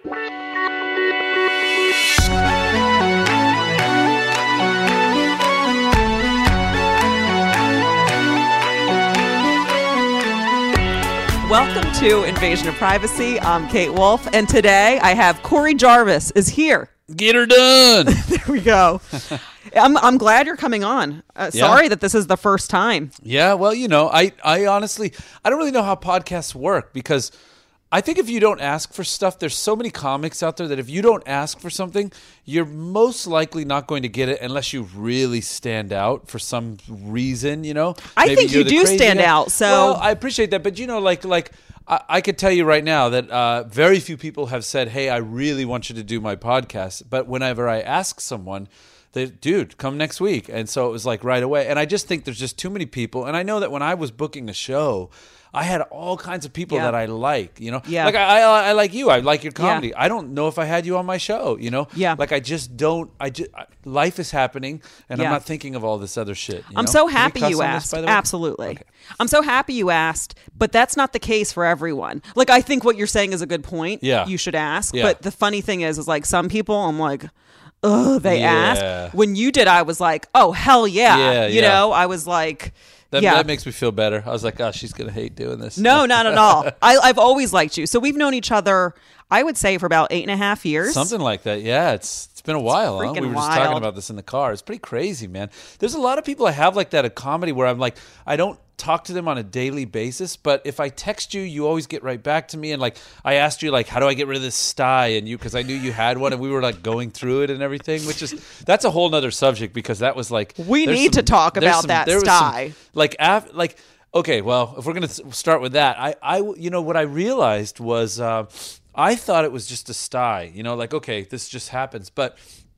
Welcome to Invasion of Privacy. I'm Kate Wolf, and today I have Corey Jarvis is here. Get her done. There we go. I'm glad you're coming on. Sorry that this is the first time. Yeah, well, you know, I honestly, I don't really know how podcasts work because I think if you don't ask for stuff, there's so many comics out there that if you don't ask for something, you're most likely not going to get it unless you really stand out for some reason, you know? I think you do stand out. So well, I appreciate that. But, you know, like I could tell you right now that very few people have said, hey, I really want you to do my podcast. But whenever I ask someone, dude, come next week. And so it was like right away. And I just think there's just too many people. And I know that when I was booking a show, I had all kinds of people that I like, you know? Yeah. Like I like you. I like your comedy. Yeah. I don't know if I had you on my show, you know? Yeah. Like I just don't, life is happening and I'm Yeah. not thinking of all this other shit. I'm so happy you asked. Absolutely. Okay. I'm so happy you asked, but that's not the case for everyone. Like, I think what you're saying is a good point. Yeah. You should ask. Yeah. But the funny thing is like some people, I'm like, oh, they Yeah. ask. When you did, I was like, oh, hell yeah. Yeah, you know, I was like... That makes me feel better. I was like, oh, she's going to hate doing this. No, not at all. I've always liked you. So we've known each other, I would say, for about 8.5 years. Something like that. Yeah, it's been a while. Huh? We were just talking wild. about this in the car. It's pretty crazy, man. There's a lot of people I have like that at comedy where I'm like, I don't talk to them on a daily basis, but if I text you, you always get right back to me. And like, I asked you, like, how do I get rid of this sty? And you, because I knew you had one, and we were like going through it and everything, which is, that's a whole nother subject because that was like, we need to talk about that sty. Okay, well, if we're going to start with that, you know, what I realized was I thought it was just a sty, you know, like, okay, this just happens. But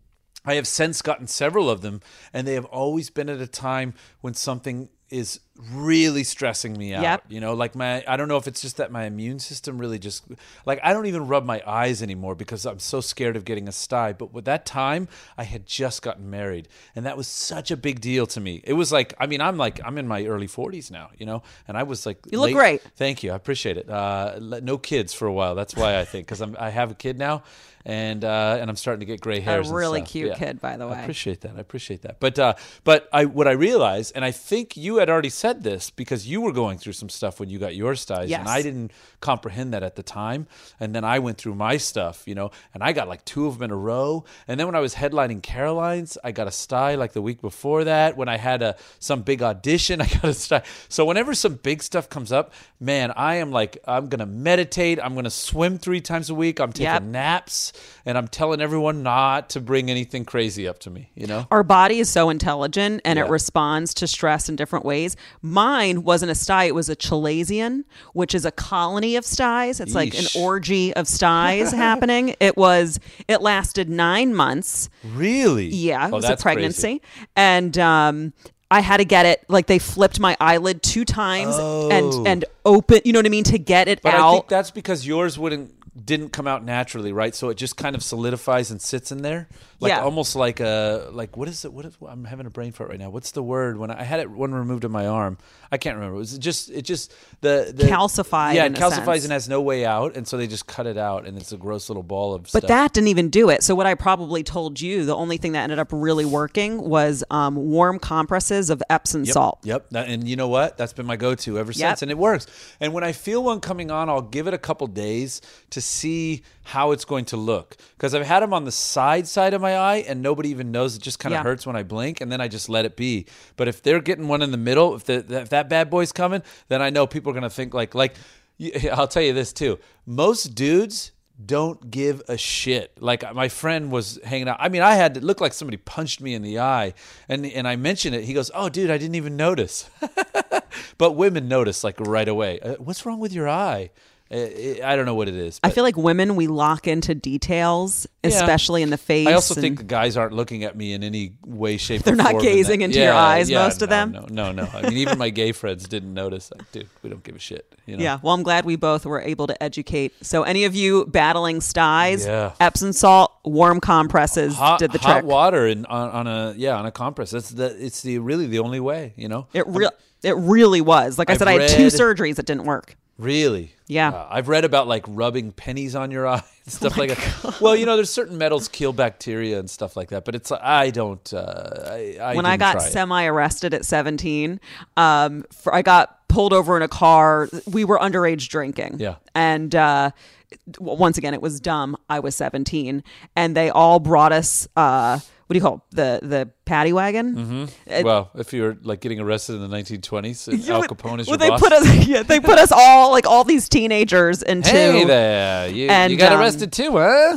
I have since gotten several of them, and they have always been at a time when something is really stressing me out. Yep. You know, like I don't know if it's just that my immune system really just, like, I don't even rub my eyes anymore because I'm so scared of getting a sty. But with that time, I had just gotten married, and that was such a big deal to me. It was like, I mean, I'm in my early 40s now, you know, and I was like, you look great. Thank you. I appreciate it. No kids for a while. That's why I think, because I have a kid now. And I'm starting to get gray hairs. A really and stuff. cute kid, by the way. I appreciate that. But what I realized, and I think you had already said this because you were going through some stuff when you got your styes, Yes. and I didn't comprehend that at the time. And then I went through my stuff, you know, and I got like 2 of them in a row. And then when I was headlining Caroline's, I got a sty like the week before that. When I had some big audition, I got a sty. So whenever some big stuff comes up, man, I am like, I'm gonna meditate. I'm gonna swim 3 times a week. I'm taking naps. And I'm telling everyone not to bring anything crazy up to me, you know? Our body is so intelligent, and it responds to stress in different ways. Mine wasn't a sty. It was a chalazion, which is a colony of styes. It's like an orgy of styes happening. It lasted 9 months. Really? Yeah, it was a that's pregnancy. crazy. And I had to get it, like they flipped my eyelid 2 times and open, you know what I mean, to get it But out. I think that's because yours didn't come out naturally, right? So it just kind of solidifies and sits in there, like almost like what is it? I'm having a brain fart right now. What's the word when I had it one removed in my arm? I can't remember. It was just the calcified. Yeah, it calcifies and has no way out, and so they just cut it out, and it's a gross little ball of stuff. But that didn't even do it. So what I probably told you, the only thing that ended up really working was warm compresses of Epsom salt. Yep. And you know what? That's been my go-to ever since, and it works. And when I feel one coming on, I'll give it a couple days to see how it's going to look, because I've had them on the side of my eye and nobody even knows. It just kind of hurts when I blink, and then I just let it be. But if they're getting one in the middle, if that bad boy's coming, then I know people are going to think like I'll tell you this too. Most dudes don't give a shit. Like my friend was hanging out. I mean, I had to look like somebody punched me in the eye, and I mentioned it. He goes, "Oh, dude, I didn't even notice." But women notice like right away. What's wrong with your eye? I don't know what it is. I feel like women, we lock into details, especially in the face. I also think the guys aren't looking at me in any way, shape, or form. They're not gazing into your eyes, most of them. No. I mean, even my gay friends didn't notice. Like, dude, we don't give a shit. You know? Yeah. Well, I'm glad we both were able to educate. So any of you battling styes, Epsom salt, warm compresses did the trick. Hot water on a compress. It's really the only way. You know. It really was. Like I said, I had 2 surgeries that didn't work. Really? Yeah. I've read about like rubbing pennies on your eye and stuff like that. Well, there's certain metals kill bacteria and stuff like that, but it's I don't. When I got semi-arrested at 17, I got pulled over in a car. We were underage drinking. Yeah. And once again, it was dumb. I was 17, and they all brought us. What do you call it? The paddy wagon? Mm-hmm. Well, if you're like getting arrested in the 1920s, Al Capone is your they boss. They put us all, like all these teenagers into. Hey there, you got arrested too, huh?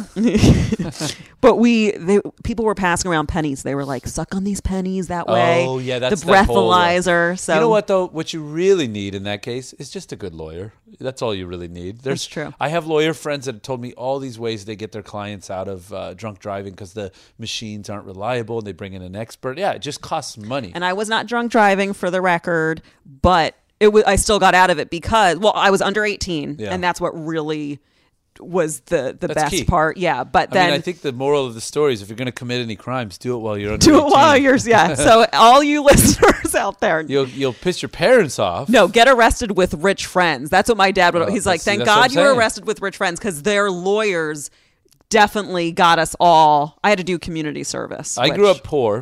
But people were passing around pennies. They were like, suck on these pennies that way. Oh yeah, that's the breathalyzer. So you know what though? What you really need in that case is just a good lawyer. That's all you really need. That's true. I have lawyer friends that have told me all these ways they get their clients out of drunk driving because the machines aren't reliable and they bring in an expert. Yeah, it just costs money. And I was not drunk driving, for the record, but I still got out of it because, I was under 18, and that's what really was the best key. Part. Yeah, but then I think the moral of the story is if you're going to commit any crimes, do it while you're under 18. Do it while you're So all you listeners out there, you'll piss your parents off. No, get arrested with rich friends. That's what my dad would. He's like, thank God you were arrested with rich friends, because their lawyers definitely got us all. I had to do community service. I grew up poor,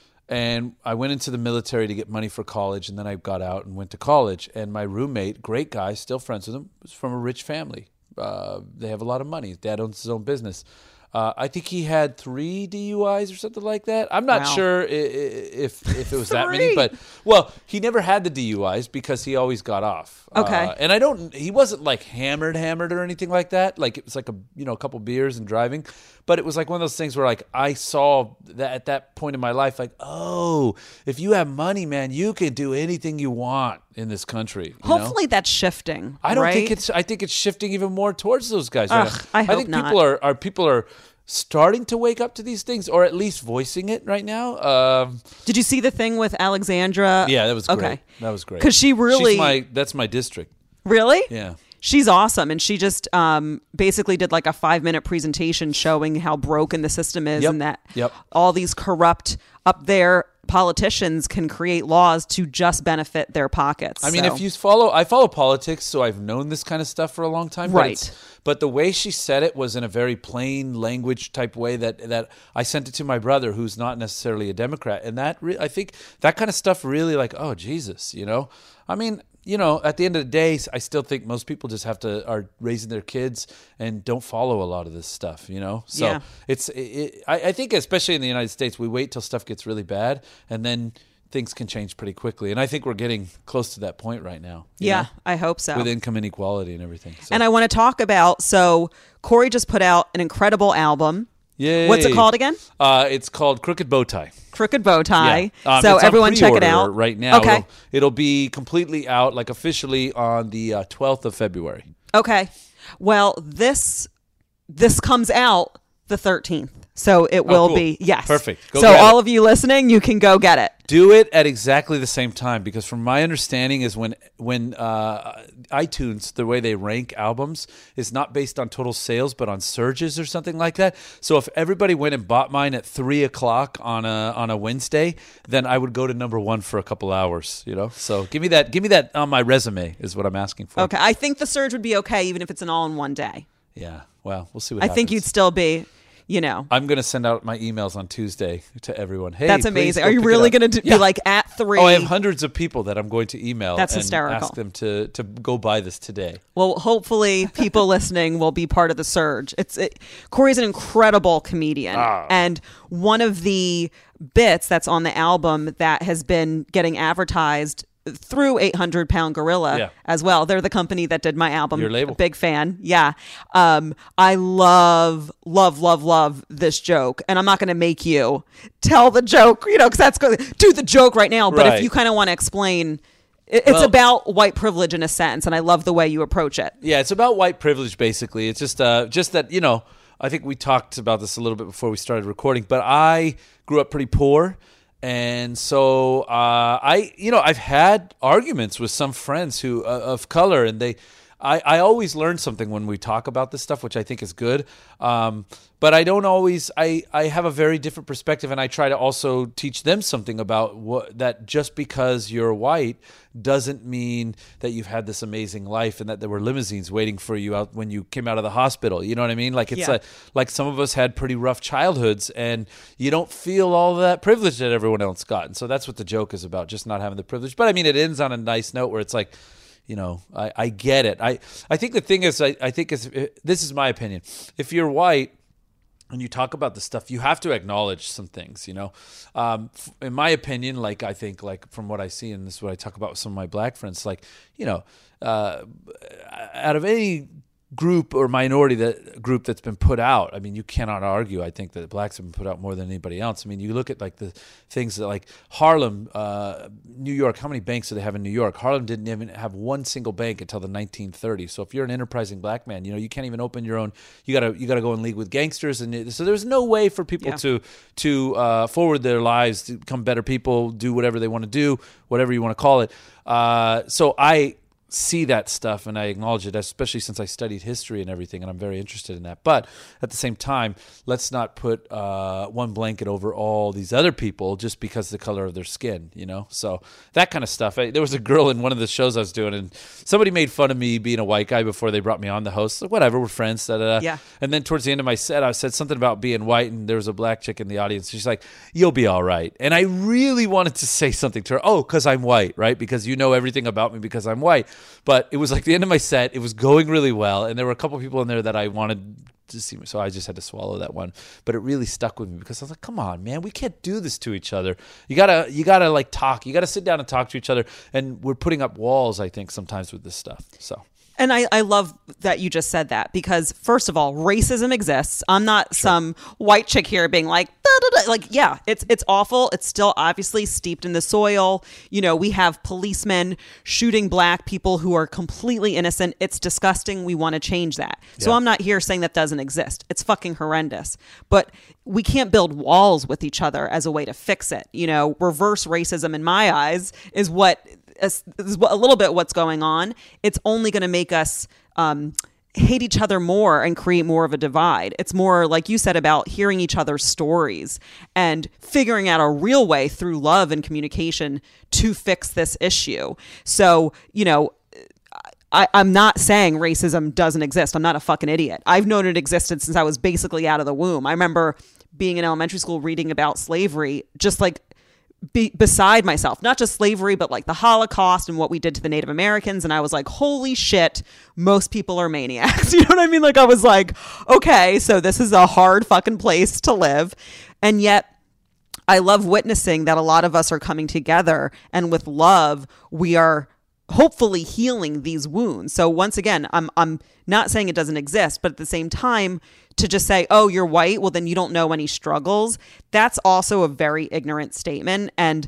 and I went into the military to get money for college, and then I got out and went to college. And my roommate, great guy, still friends with him, was from a rich family. They have a lot of money. His dad owns his own business. I think he had 3 DUIs or something like that. I'm not sure if it was that many, but he never had the DUIs because he always got off. Okay. And he wasn't like hammered or anything like that. Like it was like a couple beers and driving, but it was like one of those things where like I saw that at that point in my life, like, oh, if you have money, man, you can do anything you want in this country. Hopefully that's shifting. I think it's shifting even more towards those guys. I hope think not. people are starting to wake up to these things, or at least voicing it right now. Did you see the thing with Alexandra? Yeah, that was great. Okay. That was great. Because that's my district. Really? Yeah. She's awesome, and she just basically did like a 5-minute presentation showing how broken the system is, and that all these corrupt up there politicians can create laws to just benefit their pockets. I mean, I follow politics, so I've known this kind of stuff for a long time. Right. But the way she said it was in a very plain language type way that I sent it to my brother, who's not necessarily a Democrat. And I think that kind of stuff really like, oh, Jesus, I mean, at the end of the day, I still think most people just are raising their kids and don't follow a lot of this stuff, So I think especially in the United States, we wait till stuff gets really bad and then things can change pretty quickly. And I think we're getting close to that point right now. Yeah, I hope so. With income inequality and everything. So. And I want to talk about, Corey just put out an incredible album. Yay. What's it called again? It's called Crooked Bowtie. Crooked Bowtie. Yeah. So it's everyone check it out right now. Okay. It'll be completely out, like officially on the 12th of February. Okay. Well, this comes out the 13th. So it will be, yes. Perfect. So all of you listening, you can go get it. Do it at exactly the same time, because from my understanding is when iTunes, the way they rank albums is not based on total sales, but on surges or something like that. So if everybody went and bought mine at 3:00 on a Wednesday, then I would go to number 1 for a couple hours, So give me that on my resume is what I'm asking for. Okay. I think the surge would be okay, even if it's an all-in-one day. Yeah. Well, we'll see what happens. I think you'd still be... I'm going to send out my emails on Tuesday to everyone. Hey, that's amazing. Are you really going to be like at 3? Oh, I have hundreds of people that I'm going to email. That's and hysterical. Ask them to go buy this today. Well, hopefully people listening will be part of the surge. Corey's an incredible comedian. And one of the bits that's on the album that has been getting advertised through 800 Pound Gorilla as well. They're the company that did my album. Your label. Big fan. Yeah. I love this joke. And I'm not going to make you tell the joke, because that's going to do the joke right now. But if you kind of want to explain, it's about white privilege in a sense. And I love the way you approach it. Yeah, it's about white privilege, basically. It's just that, I think we talked about this a little bit before we started recording, but I grew up pretty poor. And so I've had arguments with some friends who of color, and I always learn something when we talk about this stuff, which I think is good. But I don't always, I have a very different perspective, and I try to also teach them something about that just because you're white doesn't mean that you've had this amazing life and that there were limousines waiting for you out when you came out of the hospital. You know what I mean? Like, it's like some of us had pretty rough childhoods, and you don't feel all that privilege that everyone else got. And so that's what the joke is about, just not having the privilege. But I mean, it ends on a nice note where it's like, you know, I get it. I think the thing is, I think this is my opinion. If you're white and you talk about this stuff, you have to acknowledge some things, you know. In my opinion, like, I think, like, from what I see, and this is what I talk about with some of my black friends, like, you know, out of any group or minority group that's been put out, I mean, you cannot argue, I think, that blacks have been put out more than anybody else. I mean, you look at, like, the things that, like, Harlem, New York, how many banks do they have in New York? Harlem didn't even have one single bank until the 1930s. So if you're an enterprising black man, you know, you can't even open your own, you gotta go in league with gangsters. And so there's no way for people to forward their lives, to become better people, do whatever they want to do, whatever you want to call it. So I see that stuff and I acknowledge it, especially since I studied history and everything, and I'm very interested in that. But at the same time, let's not put one blanket over all these other people just because of the color of their skin, you know? So that kind of stuff. There was a girl in one of the shows I was doing, and somebody made fun of me being a white guy before they brought me on the host. Like, whatever, we're friends. Yeah. And then towards the end of my set, I said something about being white, and there was a black chick in the audience. She's like, "You'll be all right." And I really wanted to say something to her. Oh, because I'm white, right? Because you know everything about me because I'm white. But it was like the end of my set. It was going really well, and there were a couple of people in there that I wanted to see me, so I just had to swallow that one. But it really stuck with me because I was like, "Come on, man, we can't do this to each other. You gotta like talk. You gotta sit down and talk to each other." And we're putting up walls, I think, sometimes with this stuff. So. And I love that you just said that, because first of all, racism exists. I'm not some white chick here being like, like, yeah, it's awful. It's still obviously steeped in the soil. You know, we have policemen shooting black people who are completely innocent. It's disgusting. We want to change that. Yeah. So I'm not here saying that doesn't exist. It's fucking horrendous. But we can't build walls with each other as a way to fix it. You know, reverse racism in my eyes is a little bit what's going on. It's only going to make us hate each other more and create more of a divide. It's more, like you said, about hearing each other's stories and figuring out a real way through love and communication to fix this issue. So, you know, I'm not saying racism doesn't exist. I'm not a fucking idiot. I've known it existed since I was basically out of the womb. I remember being in elementary school reading about slavery, just like beside myself, not just slavery, but like the Holocaust and what we did to the Native Americans. And I was like, holy shit, most people are maniacs. You know what I mean? Like, I was like, okay, so this is a hard fucking place to live. And yet I love witnessing that a lot of us are coming together, and with love, we are hopefully healing these wounds. So once again, I'm not saying it doesn't exist, but at the same time, to just say, oh, you're white, well, then you don't know any struggles, that's also a very ignorant statement. And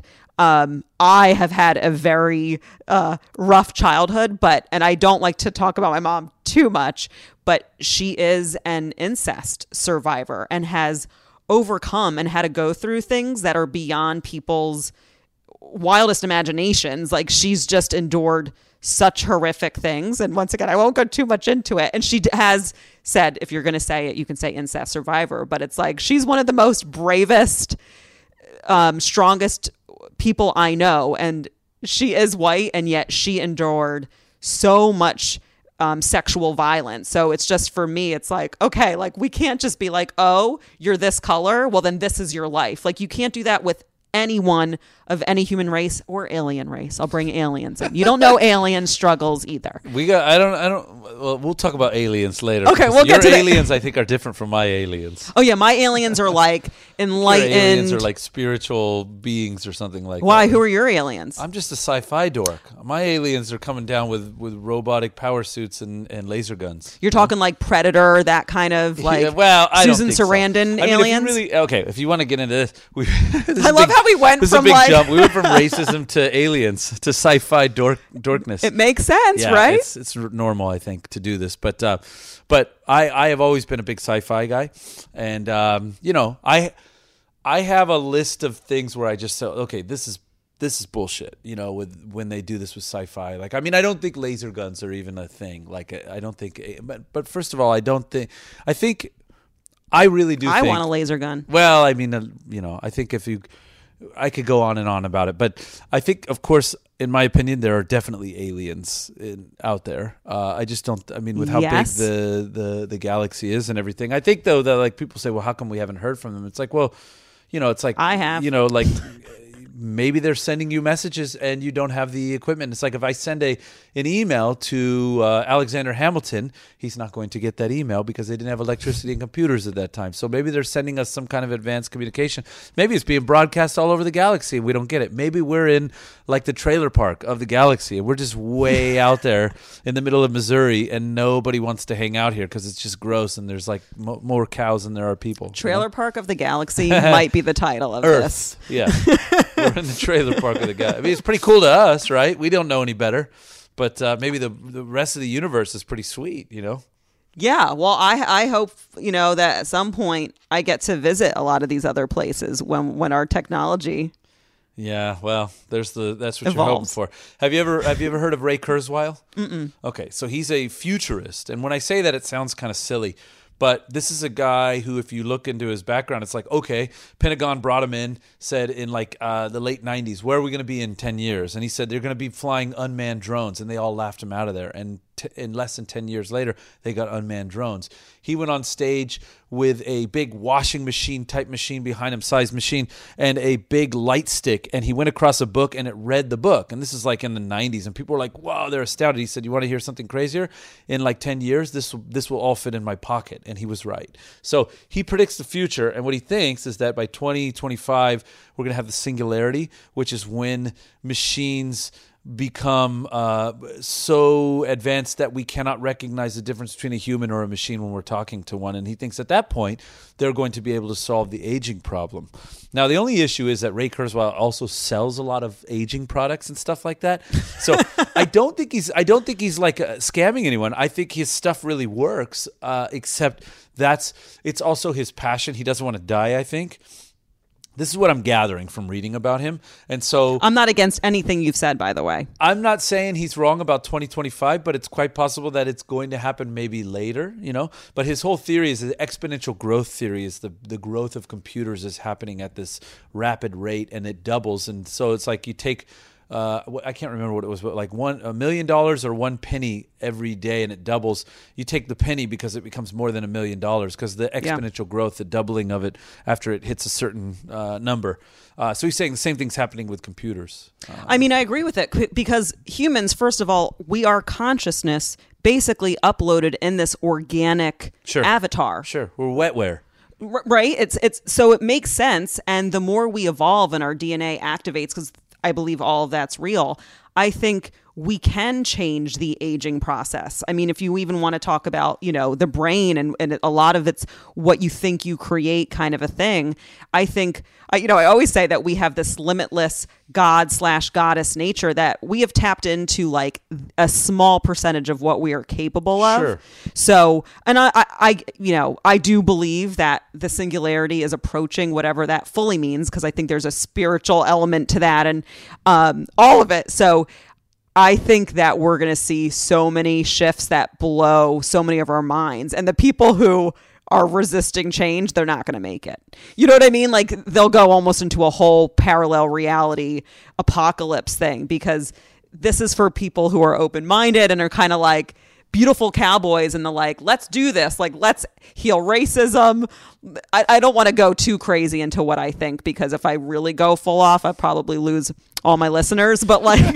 I have had a very rough childhood, and I don't like to talk about my mom too much, but she is an incest survivor and has overcome and had to go through things that are beyond people's wildest imaginations. Like, she's just endured such horrific things. And once again, I won't go too much into it. And she has said, if you're going to say it, you can say incest survivor. But it's like, she's one of the most bravest, strongest people I know. And she is white, and yet she endured so much sexual violence. So it's just, for me, it's like, okay, like, we can't just be like, oh, you're this color, well, then this is your life. Like, you can't do that with anyone of any human race or alien race. I'll bring aliens in. You don't know alien struggles either. Well, we'll talk about aliens later. Okay, we'll get to your aliens, I think, are different from my aliens. Oh yeah, my aliens are like enlightened. Your aliens are like spiritual beings or something like that. Why? Who are your aliens? I'm just a sci-fi dork. My aliens are coming down with robotic power suits and laser guns. You're talking like Predator, that kind of like I Susan don't think Sarandon so. aliens? If you want to get into this, I love how we went from like jump. We went from racism to aliens to sci-fi dorkness. It makes sense, right? It's normal, I think, to do this. But I have always been a big sci-fi guy, and you know, I have a list of things where I just say, okay, this this is bullshit, with when they do this with sci-fi. Like, I mean, I don't think laser guns are even a thing. Like, I don't think, but first of all, I really do think. I want a laser gun. Well, I mean, I think I could go on and on about it, but I think, of course, in my opinion, there are definitely aliens out there. I just don't. I mean, with how big the galaxy is and everything, I think though that like people say, well, how come we haven't heard from them? It's like, well, it's like I have. Like maybe they're sending you messages and you don't have the equipment. It's like if I send an email to Alexander Hamilton, he's not going to get that email because they didn't have electricity and computers at that time. So maybe they're sending us some kind of advanced communication. Maybe it's being broadcast all over the galaxy and we don't get it. Maybe we're in like the trailer park of the galaxy and we're just way out there in the middle of Missouri and nobody wants to hang out here because it's just gross and there's like more cows than there are people. Trailer Park of the Galaxy might be the title of Earth. this. Yeah. We're in the trailer park of the guy. I mean, it's pretty cool to us, right? We don't know any better, but maybe the rest of the universe is pretty sweet, Yeah, well, I hope that at some point I get to visit a lot of these other places when our technology. Yeah, well, that's what evolves. You're hoping for. Have you ever heard of Ray Kurzweil? Mm-mm. Okay, so he's a futurist, and when I say that, it sounds kind of silly. But this is a guy who, if you look into his background, it's like, okay, Pentagon brought him in, said in like the late 90s, where are we going to be in 10 years? And he said they're going to be flying unmanned drones. And they all laughed him out of there. And in less than 10 years later, they got unmanned drones. He went on stage with a big washing machine type machine behind him, size machine, and a big light stick. And he went across a book and it read the book. And this is like in the 90s. And people were like, wow, they're astounded. He said, you want to hear something crazier? In like 10 years, this will all fit in my pocket. And he was right. So he predicts the future. And what he thinks is that by 2025, we're going to have the singularity, which is when machines become so advanced that we cannot recognize the difference between a human or a machine when we're talking to one. And he thinks at that point, they're going to be able to solve the aging problem. Now, the only issue is that Ray Kurzweil also sells a lot of aging products and stuff like that. So I don't think he's like scamming anyone. I think his stuff really works, except it's also his passion. He doesn't want to die, I think. This is what I'm gathering from reading about him. And so I'm not against anything you've said, by the way. I'm not saying he's wrong about 2025, but it's quite possible that it's going to happen maybe later, But his whole theory is the exponential growth theory is the growth of computers is happening at this rapid rate and it doubles. And so it's like you take I can't remember what it was, but like $1 million or 1 penny every day, and it doubles. You take the penny because it becomes more than $1 million because the exponential growth, the doubling of it after it hits a certain number. So he's saying the same thing's happening with computers. I mean, I agree with it because humans, first of all, we are consciousness basically uploaded in this organic avatar. Sure, we're wetware. Right? It's so it makes sense, and the more we evolve and our DNA activates, because I believe all of that's real, I think we can change the aging process. I mean, if you even want to talk about, the brain and a lot of it's what you think you create kind of a thing. I think, I always say that we have this limitless God/goddess nature that we have tapped into like a small percentage of what we are capable of. Sure. So, and I do believe that the singularity is approaching, whatever that fully means, because I think there's a spiritual element to that and all of it. So I think that we're going to see so many shifts that blow so many of our minds. And the people who are resisting change, they're not going to make it. You know what I mean? Like they'll go almost into a whole parallel reality apocalypse thing, because this is for people who are open-minded and are kind of like beautiful cowboys and the like, let's do this. Like, let's heal racism. I don't want to go too crazy into what I think, because if I really go full off, I'd probably lose all my listeners. But like,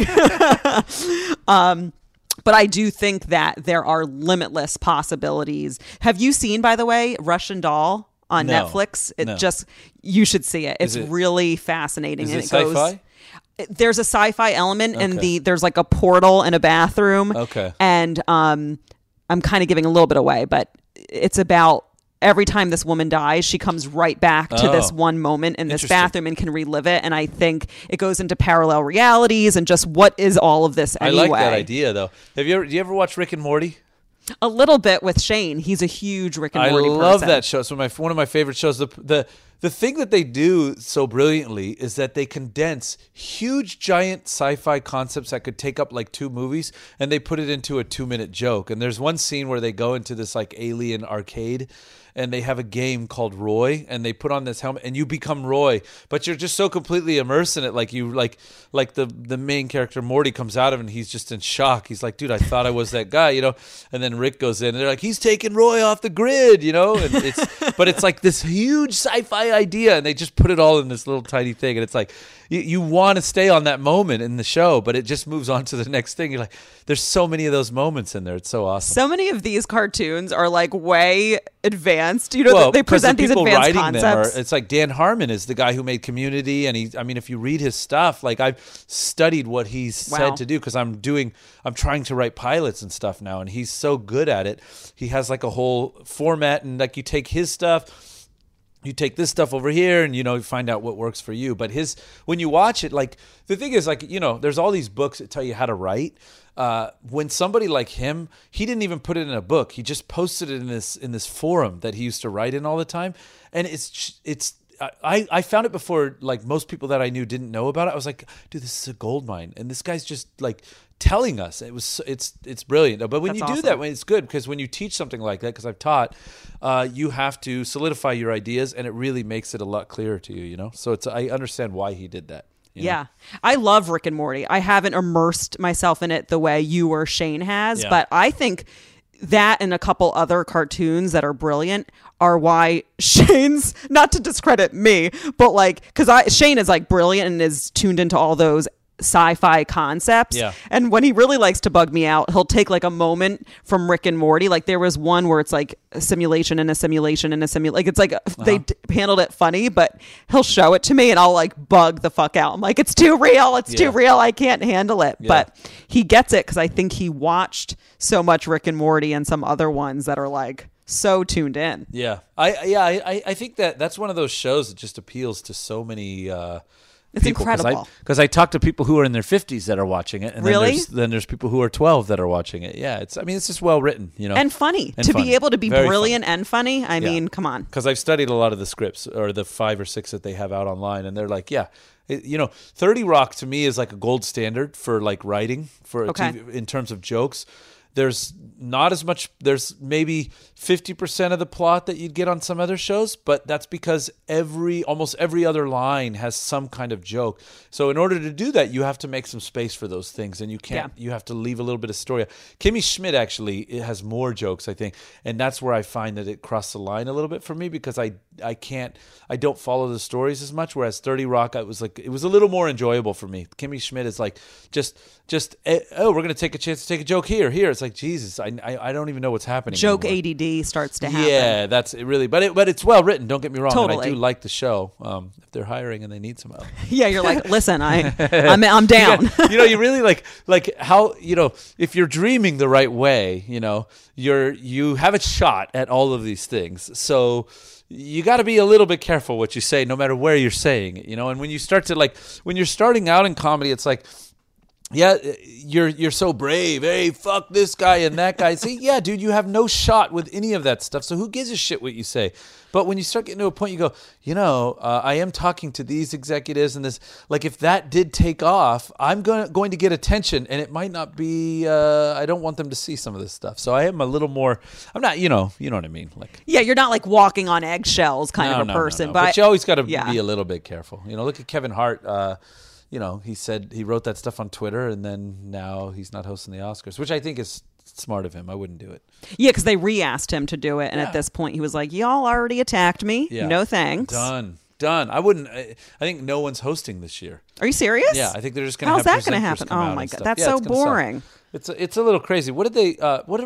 but I do think that there are limitless possibilities. Have you seen, by the way, Russian Doll on Netflix? You should see it. It's really fascinating. Is it sci-fi? There's a sci-fi element and there's like a portal in a bathroom. Okay. And I'm kind of giving a little bit away, but it's about every time this woman dies, she comes right back to this one moment in this bathroom and can relive it. And I think it goes into parallel realities and just what is all of this anyway. I like that idea though. Do you ever watch Rick and Morty? A little bit with Shane. He's a huge Rick and Morty person. I love that show. It's one of my favorite shows. The thing that they do so brilliantly is that they condense huge, giant sci-fi concepts that could take up like 2 movies, and they put it into a 2-minute joke. And there's one scene where they go into this like alien arcade, and they have a game called Roy, and they put on this helmet, and you become Roy, but you're just so completely immersed in it, like you like the main character Morty comes out of it, and he's just in shock. He's like, dude, I thought I was that guy, you know. And then Rick goes in, and they're like, he's taking Roy off the grid, you know. And but it's like this huge sci-fi idea, and they just put it all in this little tiny thing, and it's like you want to stay on that moment in the show, but it just moves on to the next thing. You're like, there's so many of those moments in there. It's so awesome. So many of these cartoons are like way advanced. You know, they present these advanced concepts. It's like Dan Harmon is the guy who made Community, and if you read his stuff, like I've studied what he's said to do, because I'm trying to write pilots and stuff now, and he's so good at it. He has like a whole format, and like you take his stuff, you take this stuff over here, and you find out what works for you. But when you watch it, like the thing is, like, there's all these books that tell you how to write. When somebody like him, he didn't even put it in a book. He just posted it in this forum that he used to write in all the time. And I found it before, like most people that I knew didn't know about it. I was like, dude, this is a gold mine, and this guy's just like telling us. It's brilliant. But when you do that, it's good, because when you teach something like that, because I've taught, you have to solidify your ideas, and it really makes it a lot clearer to you. So I understand why he did that. Yeah. I love Rick and Morty. I haven't immersed myself in it the way you or Shane has, but I think that and a couple other cartoons that are brilliant are why Shane's, not to discredit me, but like, because Shane is like brilliant and is tuned into all those sci-fi concepts. Yeah. And when he really likes to bug me out, he'll take like a moment from Rick and Morty. Like there was one where it's like a simulation and a simulation and a simulation. Like it's like they handled it funny, but he'll show it to me and I'll like bug the fuck out. I'm like, it's too real. It's too real. I can't handle it. Yeah. But he gets it, because I think he watched so much Rick and Morty and some other ones that are like so tuned in. Yeah. I think that's one of those shows that just appeals to so many it's people, incredible. Because I talk to people who are in their 50s that are watching it, and really? then there's people who are 12 that are watching it. Yeah, it's just well written, and funny. Be able to be very brilliant funny. And funny. I mean, come on. Because I've studied a lot of the scripts, or the 5 or 6 that they have out online, and they're like, 30 Rock to me is like a gold standard for like writing for TV, in terms of jokes. There's not as much. There's maybe 50% of the plot that you'd get on some other shows, but that's because almost every other line has some kind of joke. So in order to do that, you have to make some space for those things, and you can't. You have to leave a little bit of story. Kimmy Schmidt actually has more jokes, I think, and that's where I find that it crossed the line a little bit for me, because I don't follow the stories as much. Whereas 30 Rock, it was a little more enjoyable for me. Kimmy Schmidt is like just we're gonna take a chance to take a joke here. It's like, Jesus, I don't even know what's happening. Joke anymore. ADD starts to happen. Yeah, that's it really. But it's well written. Don't get me wrong. Totally. And I do like the show. If they're hiring and they need some help. Yeah, you're like, listen, I'm down. You really like how if you're dreaming the right way, you have a shot at all of these things. So you got to be a little bit careful what you say, no matter where you're saying it. And when you start to when you're starting out in comedy, it's like, yeah, you're so brave. Hey, fuck this guy and that guy. See, yeah, dude, you have no shot with any of that stuff. So who gives a shit what you say? But when you start getting to a point, you go, I am talking to these executives and this. Like, if that did take off, I'm going to get attention, and it might not be. I don't want them to see some of this stuff. So I am a little more. I'm not. You know what I mean. Like, yeah, you're not like walking on eggshells kind of a person. No. But you always got to be a little bit careful. Look at Kevin Hart. He said he wrote that stuff on Twitter, and then now he's not hosting the Oscars, which I think is smart of him. I wouldn't do it. Yeah, because they re-asked him to do it, and at this point he was like, y'all already attacked me. Yeah. No thanks. Done. I wouldn't. I think no one's hosting this year. Are you serious? Yeah, I think they're just going to have How's that going to happen? Oh my God, that's so boring. It's a little crazy. What did they,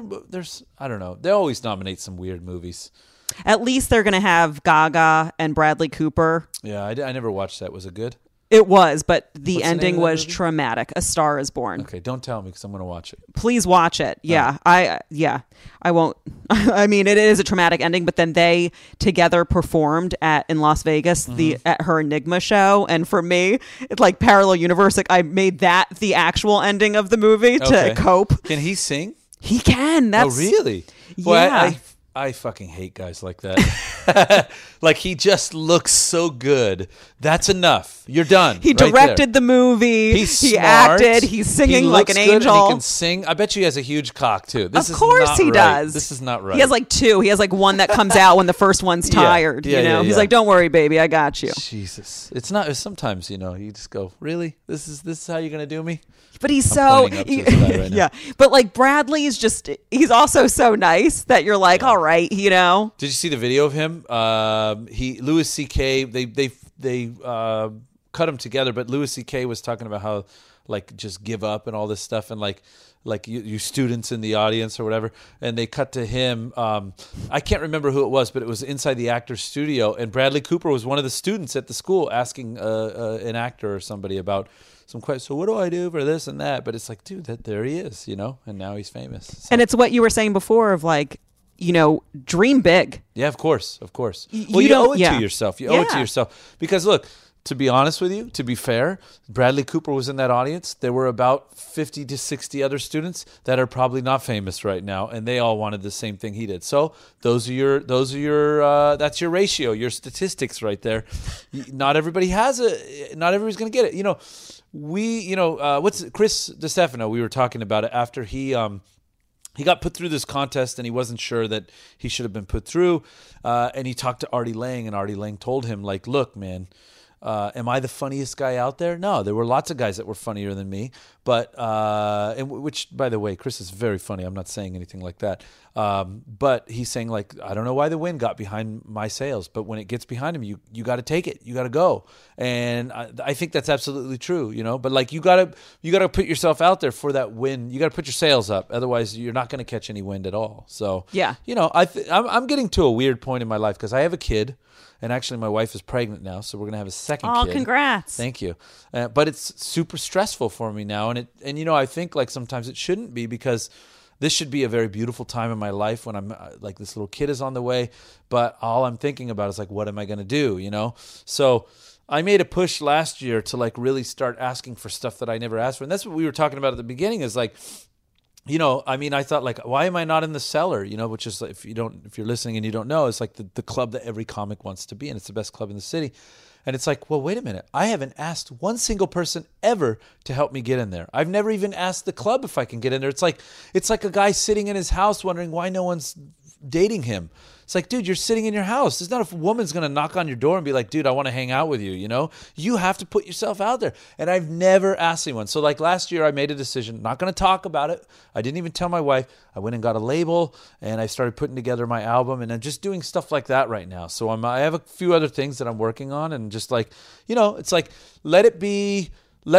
I don't know. They always nominate some weird movies. At least they're going to have Gaga and Bradley Cooper. Yeah, I never watched that. Was it good? It was, but the ending was traumatic. A Star is Born. Okay, don't tell me, because I'm going to watch it. Please watch it. Yeah, I won't. I mean, it is a traumatic ending, but then they together performed in Las Vegas at her Enigma show, and for me, it's like parallel universe. Like I made that the actual ending of the movie to cope. Can he sing? He can. That's Oh, really? Boy, Yeah. I fucking hate guys like that. Like, he just looks so good. That's enough. You're done. He right directed there. the movie. He's he smart. acted. He's singing He like looks an good, angel. And he can sing. I bet you he has a huge cock too. This Of is course not he right. does. This is not right. He has like two. He has like one that comes out when the first one's Yeah. tired. Yeah, you know, yeah, he's yeah. like, "Don't worry, baby, I got you." Jesus, it's not. Sometimes you just go, really? This is how you're gonna do me? But he's I'm pointing up to this guy right now. yeah. But like Bradley is he's also so nice that you're like, all right, you know. Did you see the video of him? Louis C.K. They cut him together, but Louis C.K. was talking about how like just give up and all this stuff, and like you students in the audience or whatever, and they cut to him. I can't remember who it was, but it was inside the actor's studio, and Bradley Cooper was one of the students at the school asking an actor or somebody about some questions. So what do I do for this and that? But it's like, dude, there he is, and now he's famous. So. And it's what you were saying before of like, dream big. Yeah, of course. Well, You you don't- owe it yeah. to yourself. You owe it to Yeah. yourself. Because look, to be honest with you, to be fair, Bradley Cooper was in that audience. There were about 50 to 60 other students that are probably not famous right now, and they all wanted the same thing he did. So that's your ratio, your statistics right there. Not everybody not everybody's going to get it. What's Chris DiStefano? We were talking about it after he got put through this contest and he wasn't sure that he should have been put through. And he talked to Artie Lang, and Artie Lang told him, like, look, man, am I the funniest guy out there? No, there were lots of guys that were funnier than me. But, which, by the way, Chris is very funny. I'm not saying anything like that. But he's saying, like, I don't know why the wind got behind my sails, but when it gets behind him, you got to take it. You got to go. And I think that's absolutely true, But like, you got to put yourself out there for that wind. You got to put your sails up. Otherwise, you're not going to catch any wind at all. So, Yeah. I'm getting to a weird point in my life because I have a kid. And actually, my wife is pregnant now, so we're going to have a second kid. Oh, congrats. Thank you. But it's super stressful for me now. And I think like sometimes it shouldn't be, because this should be a very beautiful time in my life when I'm like, this little kid is on the way. But all I'm thinking about is like, what am I going to do, So I made a push last year to like really start asking for stuff that I never asked for. And that's what we were talking about at the beginning is like, I thought like, why am I not in the Cellar? Which is if you're listening and you don't know, it's like the club that every comic wants to be in. It's the best club in the city. And it's like, well, wait a minute. I haven't asked one single person ever to help me get in there. I've never even asked the club if I can get in there. It's like a guy sitting in his house wondering why no one's dating him. It's like, dude, you're sitting in your house. There's not a woman's going to knock on your door and be like, dude, I want to hang out with you. You have to put yourself out there. And I've never asked anyone. So like last year I made a decision, not going to talk about it. I didn't even tell my wife. I went and got a label and I started putting together my album, and I'm just doing stuff like that right now. So I have a few other things that I'm working on, and just like, it's like, let me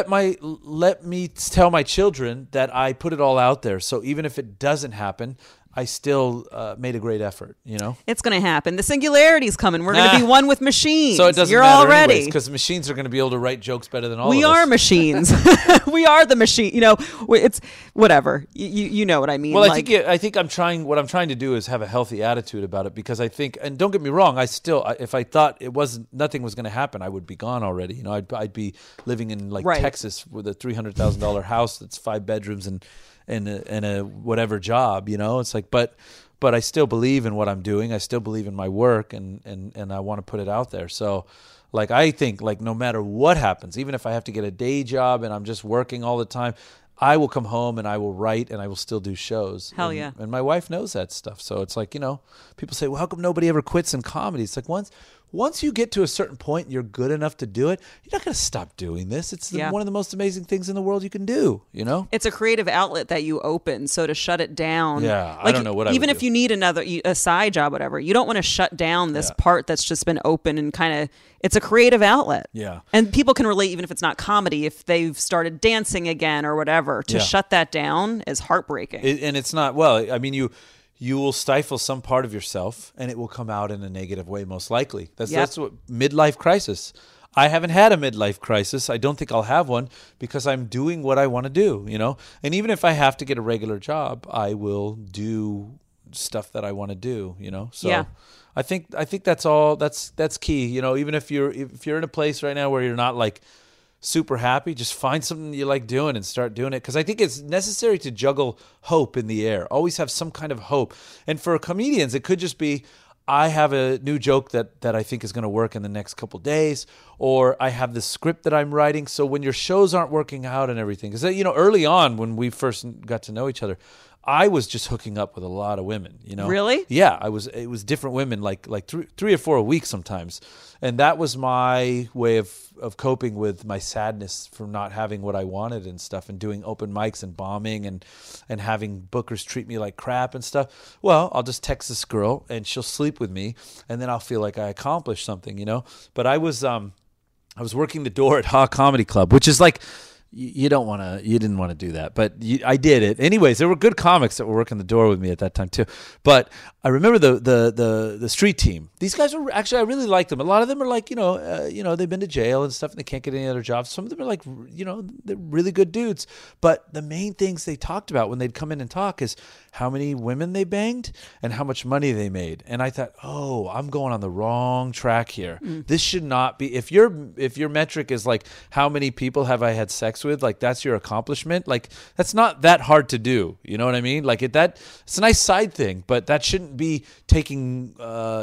tell my children that I put it all out there. So even if it doesn't happen, I still made a great effort, It's going to happen. The singularity's coming. We're going to be one with machines. So it doesn't You're matter all ready. because machines are going to be able to write jokes better than all We of us. are machines. We are the machine. It's whatever. You know what I mean. Well, like, I think what I'm trying to do is have a healthy attitude about it, because I think, and don't get me wrong, if I thought nothing was going to happen, I would be gone already. I'd be living in like Right. Texas with a $300,000 house that's 5 bedrooms and a whatever job, It's like, but I still believe in what I'm doing. I still believe in my work, and I want to put it out there. So like, I think like no matter what happens, even if I have to get a day job and I'm just working all the time, I will come home and I will write and I will still do shows. Hell yeah. And my wife knows that stuff. So it's like, people say, well, how come nobody ever quits in comedy? It's like, once you get to a certain point and you're good enough to do it, you're not going to stop doing this. It's one of the most amazing things in the world you can do, It's a creative outlet that you open. So to shut it down. Yeah, like, I don't know what I would even if do. you need a side job, whatever, you don't want to shut down this part that's just been open, and kind of, it's a creative outlet. Yeah. And people can relate, even if it's not comedy, if they've started dancing again or whatever. To shut that down is heartbreaking. And it's not, well, I mean, you will stifle some part of yourself and it will come out in a negative way, most likely. That's what midlife crisis. I haven't had a midlife crisis. I don't think I'll have one, because I'm doing what I want to do, And even if I have to get a regular job, I will do stuff that I want to do, So Yeah. I think that's all. That's key, Even if you're in a place right now where you're not like super happy, just find something you like doing and start doing it. Because I think it's necessary to juggle hope in the air. Always have some kind of hope. And for comedians, it could just be, I have a new joke that I think is going to work in the next couple days, or I have this script that I'm writing. So when your shows aren't working out and everything, because early on when we first got to know each other, I was just hooking up with a lot of women, Really? Yeah, it was different women, like three or four a week sometimes. And that was my way of coping with my sadness from not having what I wanted and stuff, and doing open mics and bombing and having bookers treat me like crap and stuff. Well, I'll just text this girl and she'll sleep with me, and then I'll feel like I accomplished something, But I was working the door at Ha Comedy Club, which is like, you didn't want to do that, but I did it anyways. There were good comics that were working the door with me at that time too. But I remember the street team. These guys were actually, I really liked them. A lot of them are like, they've been to jail and stuff, and they can't get any other jobs. Some of them are like, they're really good dudes. But the main things they talked about when they'd come in and talk is how many women they banged and how much money they made. And I thought, oh, I'm going on the wrong track here. This should not be. If your metric is like how many people have I had sex with, like that's your accomplishment, like that's not that hard to do, you know what I mean? Like it's a nice side thing, but that shouldn't be taking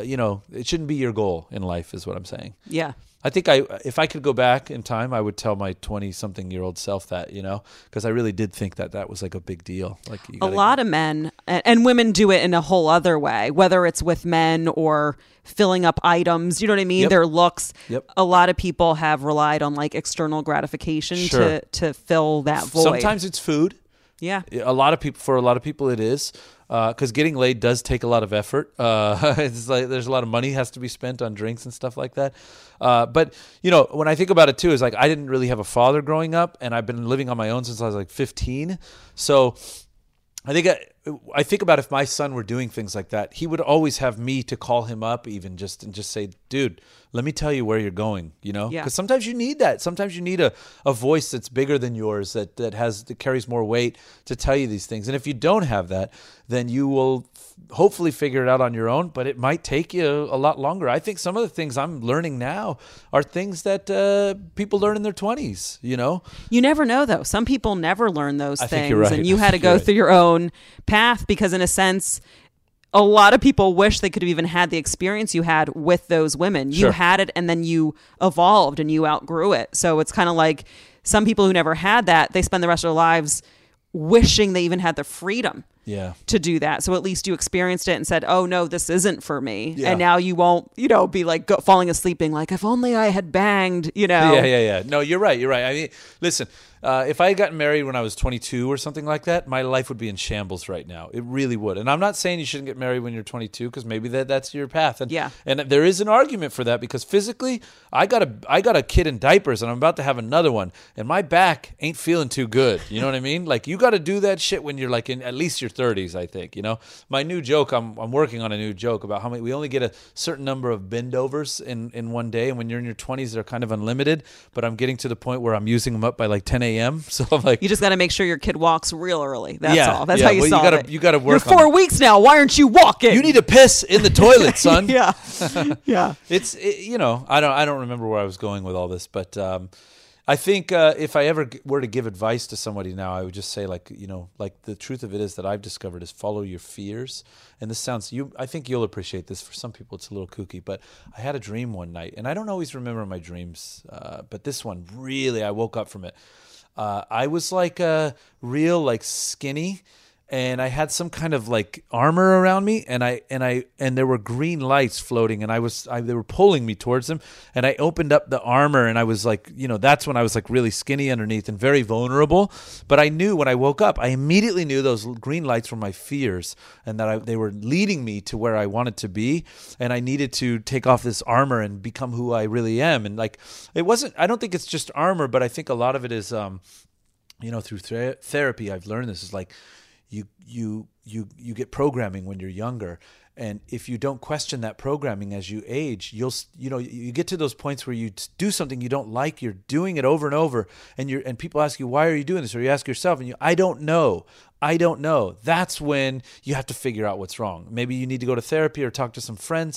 it shouldn't be your goal in life, is what I'm saying. Yeah. I think if I could go back in time, I would tell my 20-something-year-old self that, because I really did think that was like a big deal. Like a lot of men and women do it in a whole other way, whether it's with men or filling up items. You know what I mean? Yep. Their looks. Yep. A lot of people have relied on like external gratification Sure. to fill that void. Sometimes it's food. Yeah. For a lot of people it is. Because getting laid does take a lot of effort. It's like there's a lot of money has to be spent on drinks and stuff like that. But when I think about it too, is like I didn't really have a father growing up, and I've been living on my own since I was like 15. So I think about if my son were doing things like that, he would always have me to call him up, even just say, dude, let me tell you where you're going, Yeah. Because sometimes you need that. Sometimes you need a voice that's bigger than yours, that carries more weight to tell you these things. And if you don't have that, then you will hopefully figure it out on your own, but it might take you a lot longer. I think some of the things I'm learning now are things that people learn in their 20s, You never know, though. Some people never learn those things. Think you're right. And you had to go through your own path because, in a sense, a lot of people wish they could have even had the experience you had with those women. Sure. You had it, and then you evolved and you outgrew it. So it's kind of like some people who never had that, they spend the rest of their lives wishing they even had the freedom to do that. So at least you experienced it and said, oh no, this isn't for me. Yeah. And now you won't, be like falling asleep being like, if only I had banged, Yeah. No, you're right. I mean, listen, if I had gotten married when I was 22 or something like that, my life would be in shambles right now. It really would. And I'm not saying you shouldn't get married when you're 22, because maybe that's your path. And, and there is an argument for that, because physically, I got a kid in diapers and I'm about to have another one, and my back ain't feeling too good. You know what I mean? Like, you got to do that shit when you're like in at least your 30s, I think. My new joke, I'm working on a new joke about how many we only get a certain number of bend overs in one day, and when you're in your 20s, they're kind of unlimited. But I'm getting to the point where I'm using them up by like 10 a.m. So I'm like, you just got to make sure your kid walks real early. That's all. That's how you well, solve it. You got to work. You're 4 weeks now. Why aren't you walking? You need to piss in the toilet, son. Yeah. I don't remember where I was going with all this, but I think if I ever were to give advice to somebody now, I would just say, like the truth of it is that I've discovered is follow your fears. And this sounds, I think you'll appreciate this. For some people, it's a little kooky, but I had a dream one night, and I don't always remember my dreams, but this one really, I woke up from it. I was like real like skinny, and I had some kind of like armor around me, and there were green lights floating, and they were pulling me towards them, and I opened up the armor, and I was like, that's when I was like really skinny underneath and very vulnerable. But I knew when I woke up, I immediately knew those green lights were my fears, and that they were leading me to where I wanted to be, and I needed to take off this armor and become who I really am. And like, it wasn't, I don't think it's just armor, but I think a lot of it is, through therapy, I've learned this is like, you get programming when you're younger, and if you don't question that programming as you age, you get to those points where you do something you don't like, you're doing it over and over, and people ask you, why are you doing this? Or you ask yourself, and I don't know. That's when you have to figure out what's wrong. Maybe you need to go to therapy or talk to some friends.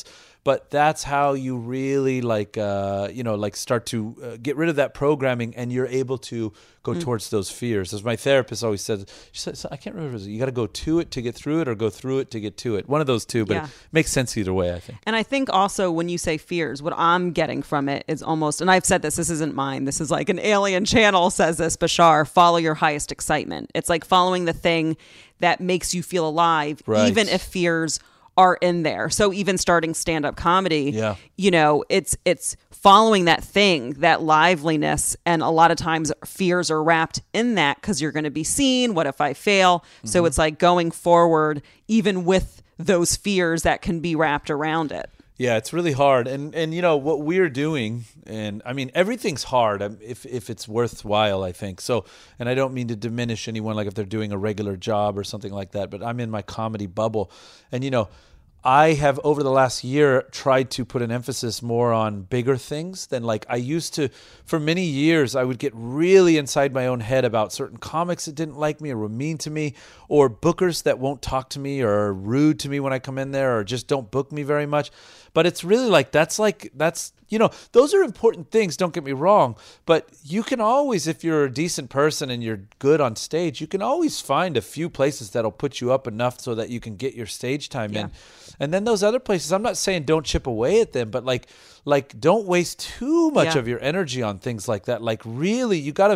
but that's how you really start to get rid of that programming, and you're able to go towards those fears. As my therapist always said, she said, I can't remember, you got to go to it to get through it, or go through it to get to it. One of those two, but it makes sense either way, I think. And I think also when you say fears, what I'm getting from it is almost, and I've said this isn't mine, this is like an alien channel says this, Bashar, follow your highest excitement. It's like following the thing that makes you feel alive, even if fears are in there. So even starting stand-up comedy, it's following that thing, that liveliness, and a lot of times fears are wrapped in that because you're going to be seen. What if I fail? Mm-hmm. So it's like going forward, even with those fears that can be wrapped around it. Yeah, it's really hard. And what we're doing, and I mean, everything's hard if it's worthwhile, I think. So, and I don't mean to diminish anyone, like if they're doing a regular job or something like that, but I'm in my comedy bubble. And, I have over the last year tried to put an emphasis more on bigger things than like I used to. For many years, I would get really inside my own head about certain comics that didn't like me or were mean to me, or bookers that won't talk to me or are rude to me when I come in there, or just don't book me very much. But it's really that's those are important things, don't get me wrong, but you can always, if you're a decent person and you're good on stage, you can always find a few places that'll put you up enough so that you can get your stage time in. And then those other places, I'm not saying don't chip away at them, but like don't waste too much of your energy on things like that. Like really, you gotta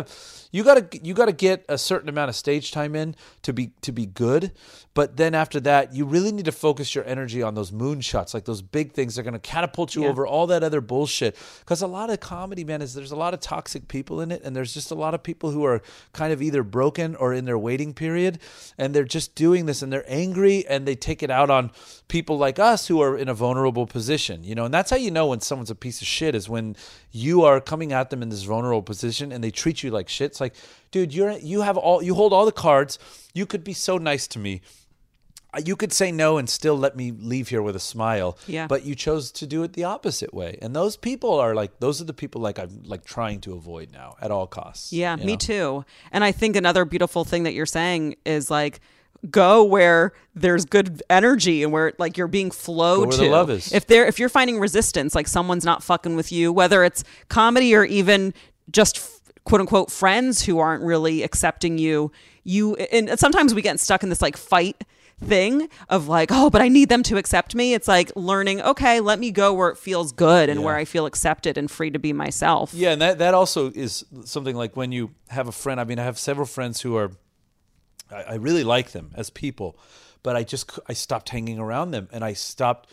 get a certain amount of stage time in to be good. But then after that, you really need to focus your energy on those moonshots, like those big things that are going to catapult you over all that other bullshit. Because a lot of comedy, man, there's a lot of toxic people in it, and there's just a lot of people who are kind of either broken or in their waiting period, and they're just doing this, and they're angry, and they take it out on people like us who are in a vulnerable position, and that's how you know when someone's a piece of shit, is when you are coming at them in this vulnerable position and they treat you like shit. It's like, dude, you hold all the cards. You could be so nice to me. You could say no and still let me leave here with a smile. Yeah. But you chose to do it the opposite way. And those people are those are the people I'm trying to avoid now at all costs. Yeah, me too. And I think another beautiful thing that you're saying is go where there's good energy and where you're being flowed to. Where the love is. If you're finding resistance, like someone's not fucking with you, whether it's comedy or even just quote unquote friends who aren't really accepting you, and sometimes we get stuck in this fight thing of but I need them to accept me. It's learning, okay, let me go where it feels good and where I feel accepted and free to be myself. Yeah, and that also is something like when you have a friend. I mean, I have several friends who are, I really like them as people, but I stopped hanging around them, and I stopped,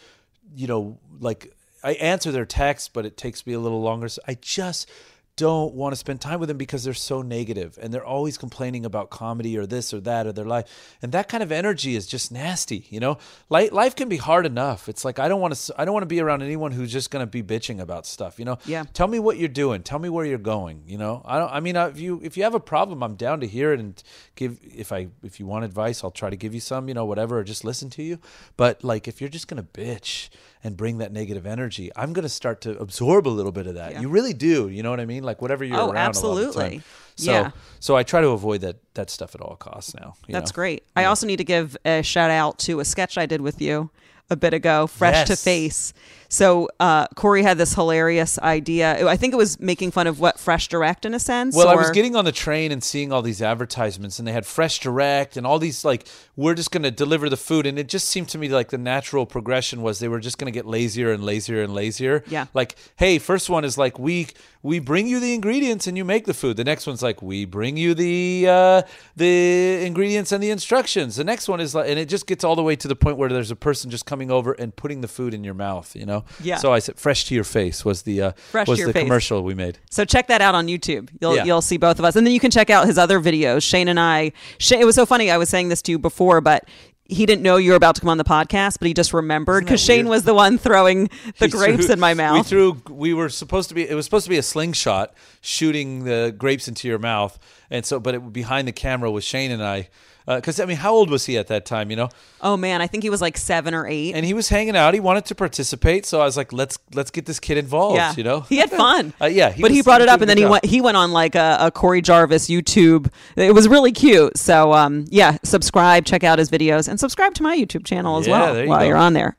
I answer their texts, but it takes me a little longer. So I just don't want to spend time with them because they're so negative, and they're always complaining about comedy or this or that or their life. And that kind of energy is just nasty, Life can be hard enough. It's I don't want to be around anyone who's just going to be bitching about stuff, Yeah. Tell me what you're doing. Tell me where you're going, if you have a problem, I'm down to hear it and give, if you want advice, I'll try to give you some, whatever, or just listen to you. But if you're just going to bitch and bring that negative energy, I'm going to start to absorb a little bit of that. Yeah. You really do. You know what I mean? Whatever you're around absolutely. a lot of the time. So I try to avoid that stuff at all costs now. That's great. Yeah. I also need to give a shout out to a sketch I did with you a bit ago, Fresh to Face. So Corey had this hilarious idea. I think it was making fun of what Fresh Direct in a sense. Well, I was getting on the train and seeing all these advertisements, and they had Fresh Direct and all these we're just going to deliver the food, and it just seemed to me the natural progression was they were just going to get lazier and lazier and lazier. Yeah. Hey, first one is we bring you the ingredients and you make the food. The next one's we bring you the ingredients and the instructions. The next one is and it just gets all the way to the point where there's a person just coming over and putting the food in your mouth, Yeah. So I said, "Fresh to your face" was the commercial we made. So check that out on YouTube. You'll see both of us, and then you can check out his other videos. Shane and I. It was so funny. I was saying this to you before, but he didn't know you were about to come on the podcast, but he just remembered because Shane was the one throwing the grapes in my mouth. It was supposed to be a slingshot shooting the grapes into your mouth, and so but behind the camera was Shane and I. Because I mean, how old was he at that time? You know? Oh man, I think he was like 7 or 8. And he was hanging out. He wanted to participate, so I was like, "Let's get this kid involved." Yeah, you know, he had fun. He brought it up, and then he went on like a Corey Jarvis YouTube. It was really cute. So subscribe, check out his videos, and subscribe to my YouTube channel as well while you're on there.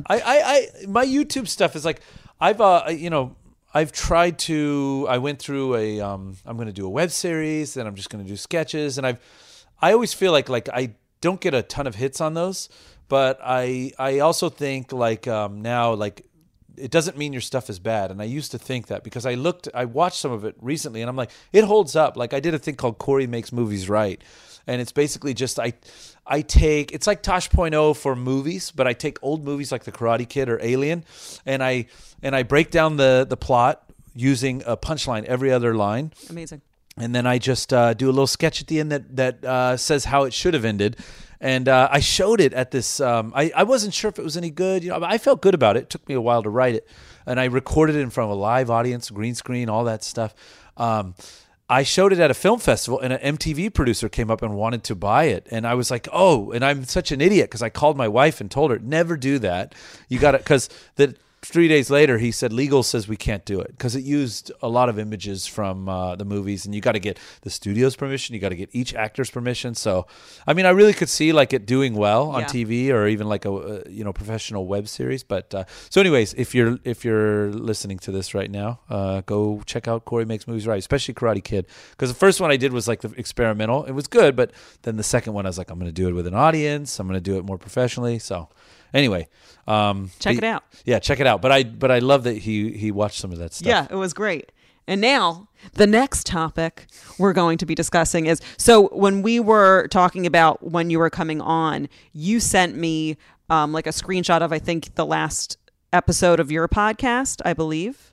My YouTube stuff is like I've tried to. I went through I'm going to do a web series, and I'm just going to do sketches, and I always feel like I don't get a ton of hits on those, but I also think now it doesn't mean your stuff is bad. And I used to think that because I watched some of it recently, and I'm like, it holds up. Like I did a thing called Corey Makes Movies Right, and it's basically just it's like Tosh.0 for movies, but I take old movies like The Karate Kid or Alien, and I break down the plot using a punchline every other line. Amazing. And then I just do a little sketch at the end that says how it should have ended. And I showed it at this. I wasn't sure if it was any good. I felt good about it. It took me a while to write it, and I recorded it in front of a live audience, green screen, all that stuff. I showed it at a film festival, and an MTV producer came up and wanted to buy it. And I was like, oh, and I'm such an idiot because I called my wife and told her, never do that. You got to, because 3 days later, he said, legal says we can't do it because it used a lot of images from the movies, and you got to get the studio's permission. You got to get each actor's permission. So, I mean, I really could see it doing well on TV or even like a professional web series. But so, anyways, if you're listening to this right now, go check out Corey Makes Movies Right, especially Karate Kid, because the first one I did was like the experimental. It was good, but then the second one I was like, I'm going to do it with an audience. I'm going to do it more professionally. So. Anyway, check it out. Yeah, check it out. But I love that he watched some of that stuff. Yeah, it was great. And now the next topic we're going to be discussing is, so when we were talking about when you were coming on, you sent me like a screenshot of, I think, the last episode of your podcast, I believe.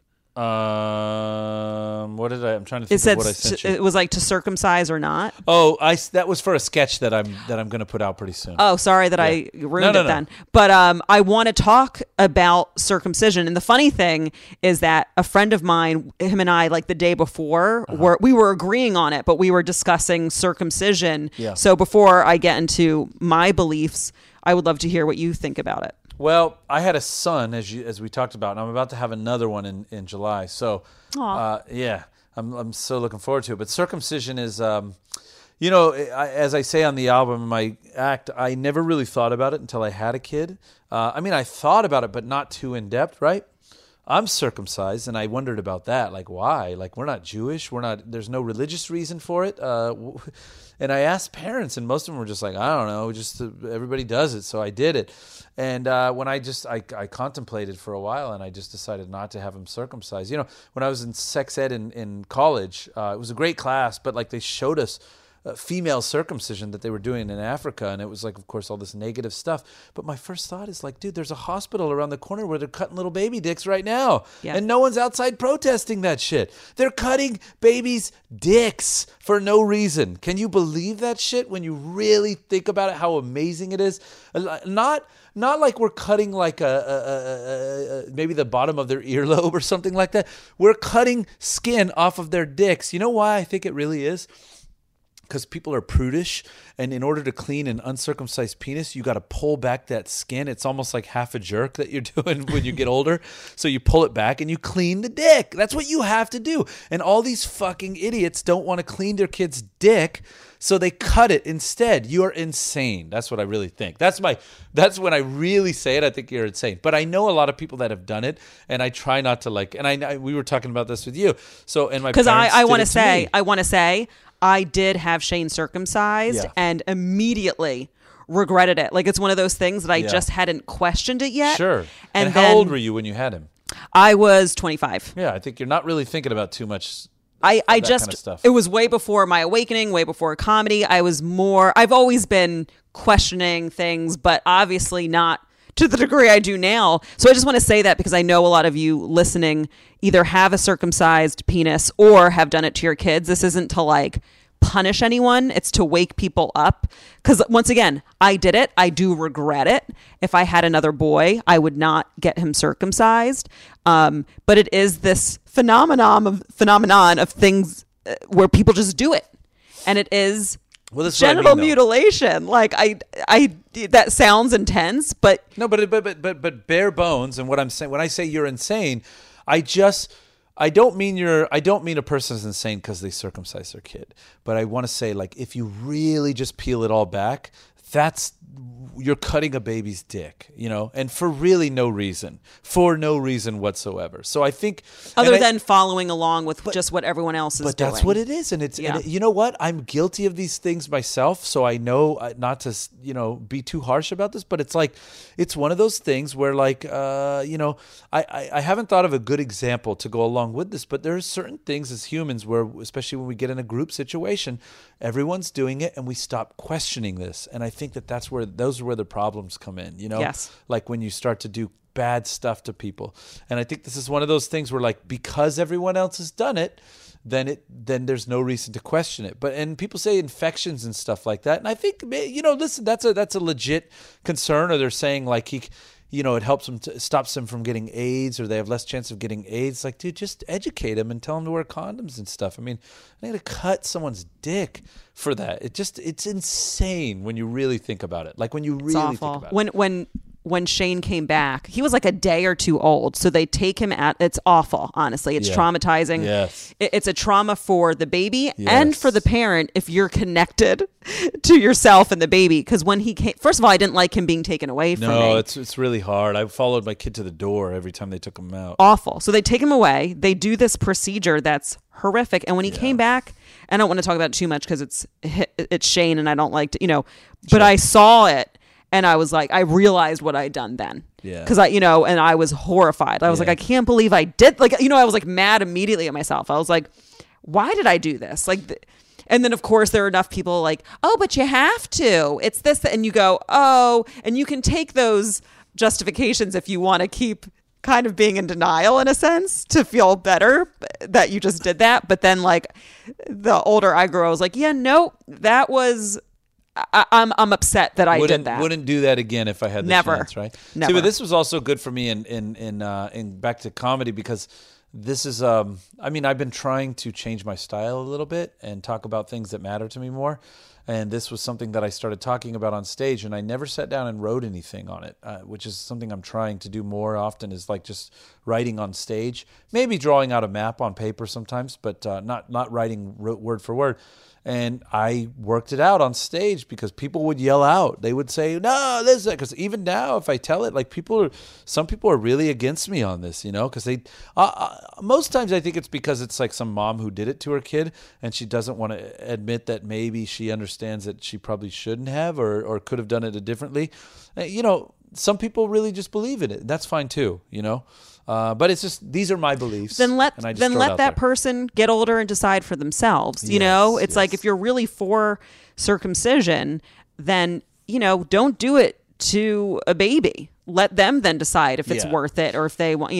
What did I'm trying to think of what I sent you. It was like to circumcise or not. Oh, that was for a sketch that I'm going to put out pretty soon. Oh, sorry that I ruined it then. But I want to talk about circumcision. And the funny thing is that a friend of mine, him and I, like the day before, we were agreeing on it, but we were discussing circumcision. Yeah. So before I get into my beliefs, I would love to hear what you think about it. Well, I had a son, as we talked about, and I'm about to have another one in July. So, I'm so looking forward to it. But circumcision is, as I say on the album, in my act, I never really thought about it until I had a kid. I thought about it, but not too in depth, right? I'm circumcised, and I wondered about that. Like, why? Like, we're not Jewish. There's no religious reason for it. And I asked parents, and most of them were just like, I don't know, just everybody does it, so I did it. And when I contemplated for a while, and I just decided not to have him circumcised. When I was in sex ed in college, it was a great class, but they showed us female circumcision that they were doing in Africa, and it was of course, all this negative stuff. But my first thought is dude, there's a hospital around the corner where they're cutting little baby dicks right now, and no one's outside protesting that shit. They're cutting babies' dicks for no reason. Can you believe that shit when you really think about it? How amazing it is. Not like we're cutting maybe the bottom of their earlobe or something like that. We're cutting skin off of their dicks. You know why I think it really is? Because people are prudish, and in order to clean an uncircumcised penis, you got to pull back that skin. It's almost like half a jerk that you're doing when you get older. So you pull it back and you clean the dick. That's what you have to do. And all these fucking idiots don't want to clean their kid's dick, so they cut it instead. You are insane. That's what I really think. That's when I really say it. I think you're insane. But I know a lot of people that have done it, and I try not to and we were talking about this with you. So, and my parents I want to say. I did have Shane circumcised and immediately regretted it. It's one of those things that I just hadn't questioned it yet. Sure. And how old were you when you had him? I was 25. Yeah, I think you're not really thinking about too much. It was way before my awakening, way before comedy. I've always been questioning things, but obviously not to the degree I do now. So I just want to say that because I know a lot of you listening either have a circumcised penis or have done it to your kids. This isn't to punish anyone. It's to wake people up. Because once again, I did it. I do regret it. If I had another boy, I would not get him circumcised. But it is this phenomenon of things where people just do it. And it is Well, that's genital what I mean, mutilation. Like I that sounds intense, but no, but bare bones. And what I'm saying when I say you're insane, I don't mean a person's insane because they circumcised their kid. But I want to say, like, if you really just peel it all back, you're cutting a baby's dick, and for no reason whatsoever. So I think other than following along with just what everyone else is doing. But that's what it is. And and you know what? I'm guilty of these things myself. So I know not to, be too harsh about this, but it's one of those things where I haven't thought of a good example to go along with this, but there are certain things as humans where, especially when we get in a group situation, everyone's doing it and we stop questioning this. And I think those are where the problems come in, Yes. Like when you start to do bad stuff to people. And I think this is one of those things where, like, because everyone else has done it, then there's no reason to question it. And people say infections and stuff like that. And I think, listen, that's a legit concern. Or they're saying, like, it helps them stops them from getting AIDS, or they have less chance of getting AIDS. Like, dude, just educate them and tell them to wear condoms and stuff. I mean, I got to cut someone's dick for that. It's insane when you really think about it. Like, when you really think about it. When Shane came back, he was like a day or two old. So they take him it's awful, honestly. It's traumatizing. Yes. It's a trauma for the baby and for the parent if you're connected to yourself and the baby. Because when he came, first of all, I didn't like him being taken away from me. No, it's really hard. I followed my kid to the door every time they took him out. Awful. So they take him away. They do this procedure that's horrific. And when he came back, I don't want to talk about it too much because it's Shane and I don't like to, but I saw it. And I was like, I realized what I'd done then. Yeah. Because and I was horrified. I was like, I can't believe I did. Like, I was like mad immediately at myself. I was like, why did I do this? Like, and then of course there are enough people like, oh, but you have to. It's this. And you go, oh, and you can take those justifications if you want to keep kind of being in denial in a sense to feel better that you just did that. But then like the older I grew, I was like, yeah, no, that was... I'm upset that I did that. Wouldn't do that again if I had the chance, right? Never. See, but this was also good for me in back to comedy because this is I've been trying to change my style a little bit and talk about things that matter to me more. And this was something that I started talking about on stage, and I never sat down and wrote anything on it, which is something I'm trying to do more often, is like just writing on stage, maybe drawing out a map on paper sometimes, but not writing word for word. And I worked it out on stage because people would yell out. They would say, no, this is it. Because even now, if I tell it, like some people are really against me on this, because they, most times I think it's because it's like some mom who did it to her kid and she doesn't want to admit that maybe she understands that she probably shouldn't have or could have done it differently. Some people really just believe in it. That's fine too, But it's just, these are my beliefs. Then let that person get older and decide for themselves. It's like if you're really for circumcision, then, don't do it to a baby. Let them then decide if it's worth it or if they want,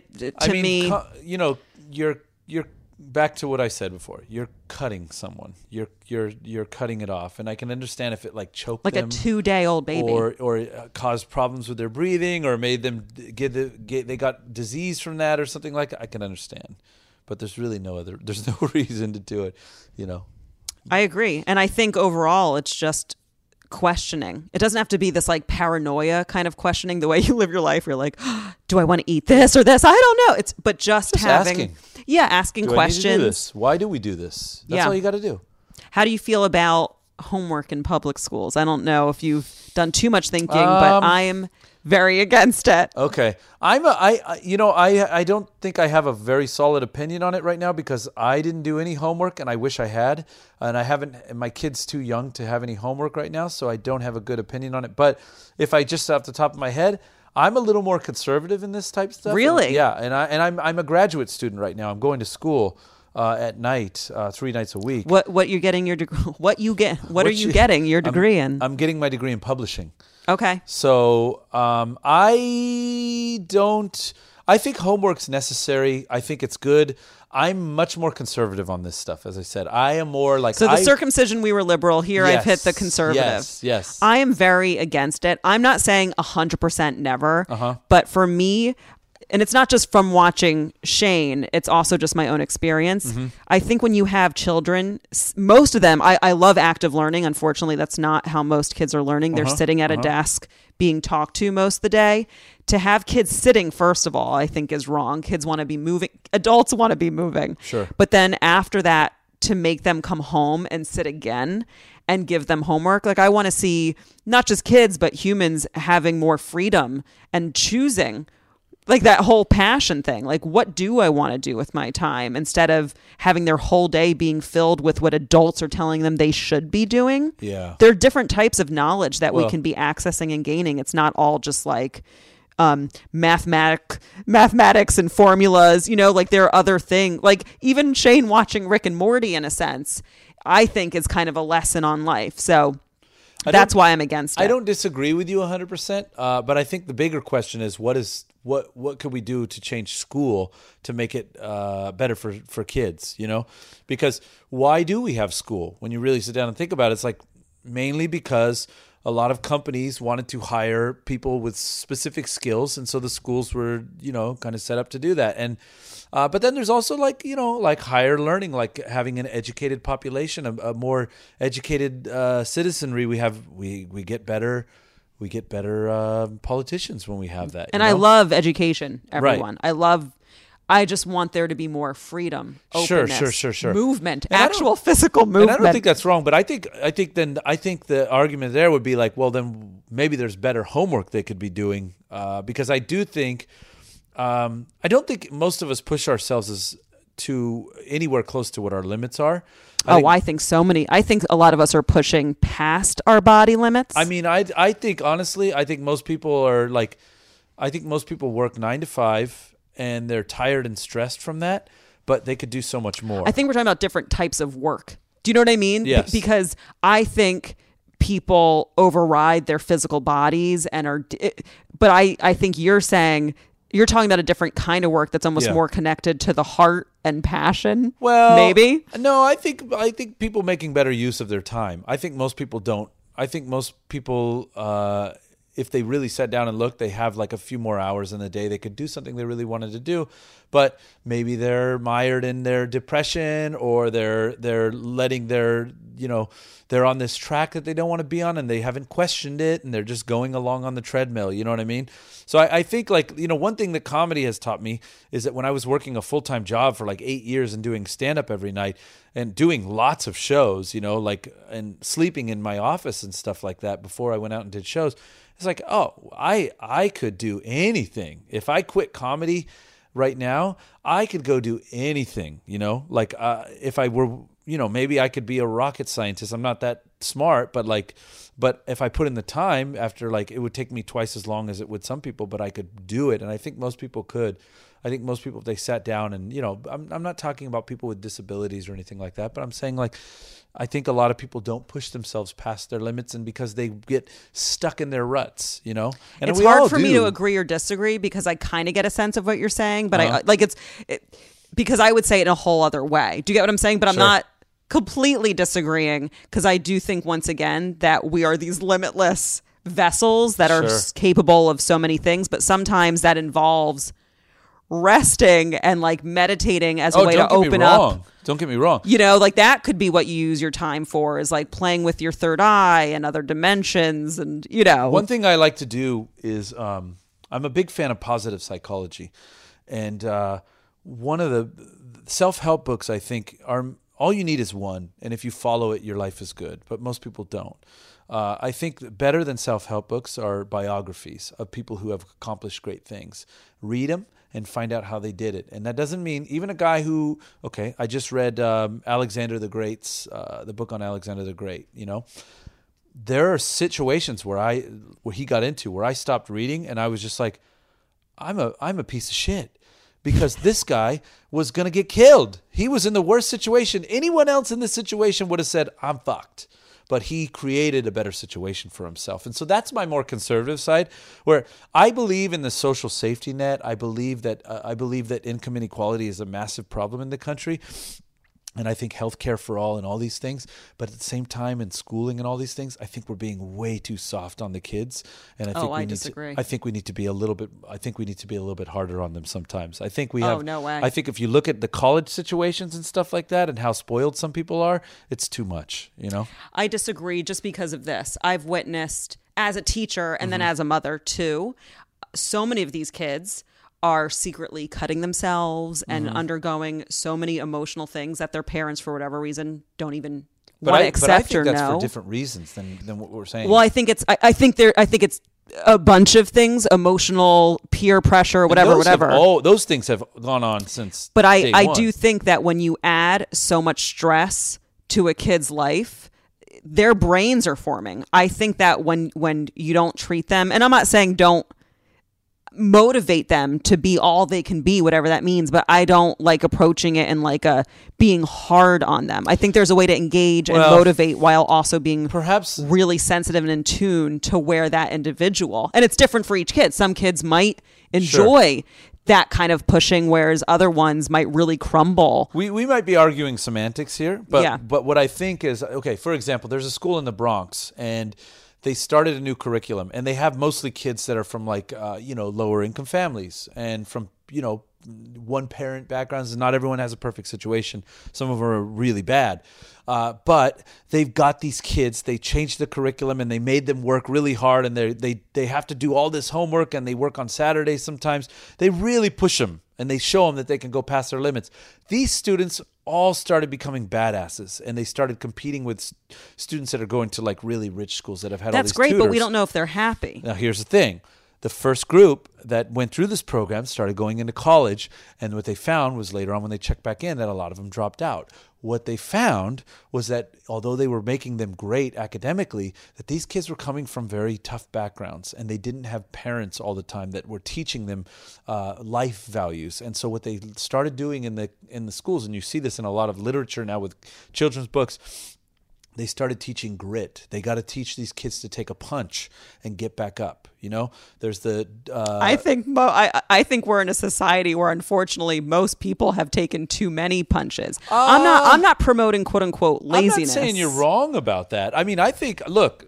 you're back to what I said before. You're cutting someone. You're cutting it off, and I can understand if it like choked like them, a 2-day-old baby, or caused problems with their breathing, or made them they got disease from that, or something like that. I can understand, but there's no reason to do it. I agree, and I think overall it's just questioning. It doesn't have to be this like paranoia kind of questioning the way you live your life. You're like, oh, do I want to eat this or this? I don't know. But just having asking questions. I need to do this? Why do we do this? That's all you got to do. How do you feel about homework in public schools? I don't know if you've done too much thinking, but I am very against it. Okay. I don't think I have a very solid opinion on it right now because I didn't do any homework and I wish I had. And I haven't, and my kid's too young to have any homework right now, so I don't have a good opinion on it. But if I just off the top of my head, I'm a little more conservative in this type of stuff. Really? Yeah. And I'm a graduate student right now. I'm going to school at night, 3 nights a week. What you're getting your degree? What you get? What are you getting your degree in? I'm getting my degree in publishing. Okay. So I think homework's necessary. I think it's good. I'm much more conservative on this stuff. As I said, I am more like... So the circumcision, we were liberal. Here I've hit the conservative. Yes. I am very against it. I'm not saying 100% never, but for me, and it's not just from watching Shane, it's also just my own experience. I think when you have children, most of them, I love active learning. Unfortunately, that's not how most kids are learning. They're sitting at a desk being talked to most of the day. To have kids sitting, first of all, I think is wrong. Kids want to be moving. Adults want to be moving. Sure. But then after that, to make them come home and sit again and give them homework. Like, I want to see not just kids, but humans having more freedom and choosing, like, that whole passion thing. Like, what do I want to do with my time, instead of having their whole day being filled with what adults are telling them they should be doing? Yeah. There are different types of knowledge that we can be accessing and gaining. It's not all just like mathematics and formulas, like there are other things, like even Shane watching Rick and Morty, in a sense, I think is kind of a lesson on life. So that's why I'm against it. I don't disagree with you 100%, but I think the bigger question is what could we do to change school to make it better for kids, Because why do we have school? When you really sit down and think about it, it's like mainly because a lot of companies wanted to hire people with specific skills, and so the schools were, kind of set up to do that. And but then there's also like higher learning, like having an educated population, a more educated citizenry. We get better politicians when we have that. And I love education, everyone. Right. I just want there to be more freedom, openness, sure. movement, actual physical movement. And I don't think that's wrong, but I think the argument there would be like, well, then maybe there's better homework they could be doing, because I do think, I don't think most of us push ourselves to anywhere close to what our limits are. I think so many. I think a lot of us are pushing past our body limits. I mean, I think honestly, I think most people work 9 to 5. And they're tired and stressed from that, but they could do so much more. I think we're talking about different types of work. Do you know what I mean? Yes. Because I think people override their physical bodies but I think you're talking about a different kind of work that's almost more connected to the heart and passion. Well, maybe. No, I think people making better use of their time. I think most people don't. I think most people, if they really sat down and looked, they have like a few more hours in the day. They could do something they really wanted to do, but maybe they're mired in their depression, or they're letting they're on this track that they don't want to be on, and they haven't questioned it, and they're just going along on the treadmill. You know what I mean? So I think one thing that comedy has taught me is that when I was working a full-time job for like 8 years and doing stand-up every night and doing lots of shows, and sleeping in my office and stuff like that before I went out and did shows, it's like, oh, I could do anything. If I quit comedy right now, I could go do anything, if I were, maybe I could be a rocket scientist. I'm not that smart, but if I put in the time, after it would take me twice as long as it would some people, but I could do it. And I think most people could. I think most people, if they sat down and, I'm not talking about people with disabilities or anything like that, but I'm saying I think a lot of people don't push themselves past their limits, and because they get stuck in their ruts, And it's hard for me to agree or disagree, because I kind of get a sense of what you're saying, but because I would say it in a whole other way. Do you get what I'm saying? But I'm not completely disagreeing, because I do think, once again, that we are these limitless vessels that are capable of so many things, but sometimes that involves resting and meditating as a way to open up. Don't get me wrong. That could be what you use your time for, is playing with your third eye and other dimensions. And, One thing I like to do is, I'm a big fan of positive psychology. And one of the self-help books, I think, are all you need is one. And if you follow it, your life is good. But most people don't. I think that better than self-help books are biographies of people who have accomplished great things. Read them and find out how they did it. And that doesn't mean even a guy who, I just read Alexander the Great's, the book on Alexander the Great, There are situations where he got into, where I stopped reading and I was just like, I'm a piece of shit. Because this guy was going to get killed. He was in the worst situation. Anyone else in this situation would have said, I'm fucked. But he created a better situation for himself. And so that's my more conservative side, where I believe in the social safety net. I believe that income inequality is a massive problem in the country. And I think healthcare for all and all these things, but at the same time in schooling and all these things, I think we're being way too soft on the kids. And I disagree. I think we need to be a little bit harder on them sometimes. I think we have. Oh, no way. I think if you look at the college situations and stuff like that and how spoiled some people are, it's too much, you know? I disagree just because of this. I've witnessed as a teacher and then as a mother too, so many of these kids are secretly cutting themselves and undergoing so many emotional things that their parents, for whatever reason, don't even want to accept or know. But I think that's for different reasons than what we're saying. Well, I think it's a bunch of things: emotional, peer pressure, whatever. Those things have gone on since. But I do think that when you add so much stress to a kid's life, their brains are forming. I think that when you don't treat them, and I'm not saying don't motivate them to be all they can be, whatever that means, but I don't like approaching it and like being hard on them. I think there's a way to engage and motivate while also being perhaps really sensitive and in tune to where that individual, and it's different for each kid. Some kids might enjoy that kind of pushing, whereas other ones might really crumble. We might be arguing semantics here, but what I think is, okay, for example, there's a school in the Bronx and they started a new curriculum, and they have mostly kids that are from like, lower income families and from, one parent backgrounds. Not everyone has a perfect situation. Some of them are really bad. But they've got these kids, they changed the curriculum and they made them work really hard, and they have to do all this homework, and they work on Saturdays sometimes. They really push them and they show them that they can go past their limits. These students all started becoming badasses, and they started competing with students that are going to like really rich schools that have had all these tutors. That's great, but we don't know if they're happy. Now, here's the thing. The first group that went through this program started going into college, and what they found was later on when they checked back in that a lot of them dropped out. What they found was that although they were making them great academically, that these kids were coming from very tough backgrounds, and they didn't have parents all the time that were teaching them life values. And so what they started doing in the schools, and you see this in a lot of literature now with children's books, they started teaching grit. They got to teach these kids to take a punch and get back up. There's the. I think we're in a society where, unfortunately, most people have taken too many punches. I'm not promoting "quote unquote" laziness. I'm not saying you're wrong about that. I mean, I think look.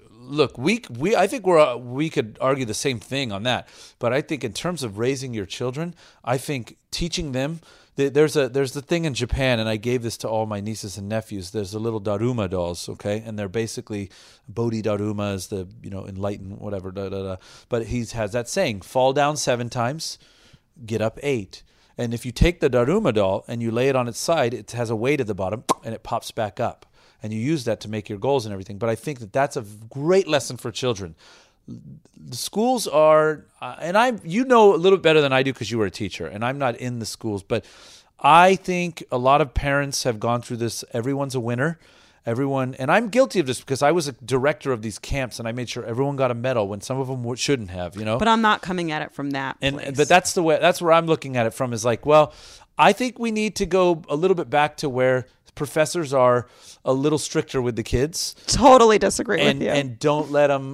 I think we could argue the same thing on that. But I think in terms of raising your children, I think teaching them. There's the thing in Japan, and I gave this to all my nieces and nephews. There's the little Daruma dolls, okay, and they're basically Bodhi-Daruma is the enlightened whatever. But he has that saying: fall down 7 times, get up 8. And if you take the Daruma doll and you lay it on its side, it has a weight at the bottom, and it pops back up, and you use that to make your goals and everything. But I think that's a great lesson for children. The schools are, and a little bit better than I do because you were a teacher, and I'm not in the schools, but I think a lot of parents have gone through this. Everyone's a winner. And I'm guilty of this because I was a director of these camps, and I made sure everyone got a medal when some of them shouldn't have, But I'm not coming at it from that place. But that's where I'm looking at it from, is like, well, I think we need to go a little bit back to where professors are a little stricter with the kids. Totally disagree with you. And don't let them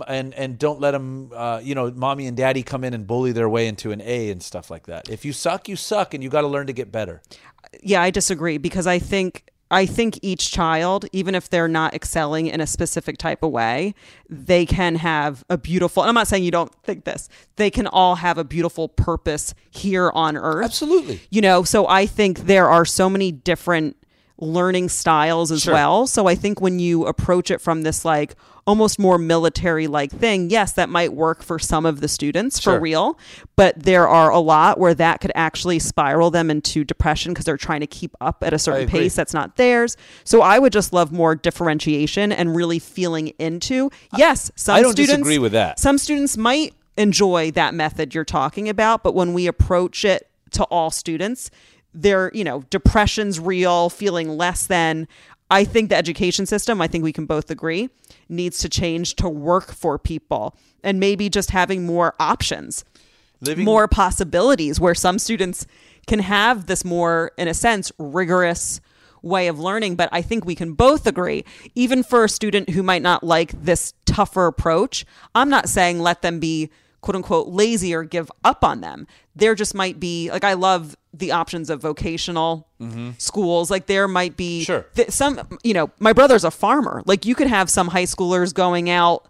mommy and daddy come in and bully their way into an A and stuff like that. If you suck, you suck, and you got to learn to get better. Yeah, I disagree because I think each child, even if they're not excelling in a specific type of way, they can have a beautiful, and I'm not saying you don't think this, they can all have a beautiful purpose here on earth. Absolutely. So I think there are so many different learning styles as well. So I think when you approach it from this like almost more military like thing, yes, that might work for some of the students for real, but there are a lot where that could actually spiral them into depression because they're trying to keep up at a certain pace that's not theirs. So I would just love more differentiation and really feeling into, yes, I don't disagree with that. Some students might enjoy that method you're talking about, but when we approach it to all students, their, depression's real, feeling less than. I think the education system, I think we can both agree, needs to change to work for people, and maybe just having more options, more possibilities where some students can have this more, in a sense, rigorous way of learning. But I think we can both agree, even for a student who might not like this tougher approach, I'm not saying let them be quote unquote lazy or give up on them. There just might be, like, I love the options of vocational schools. Like there might be Sure. some, my brother's a farmer. Like you could have some high schoolers going out,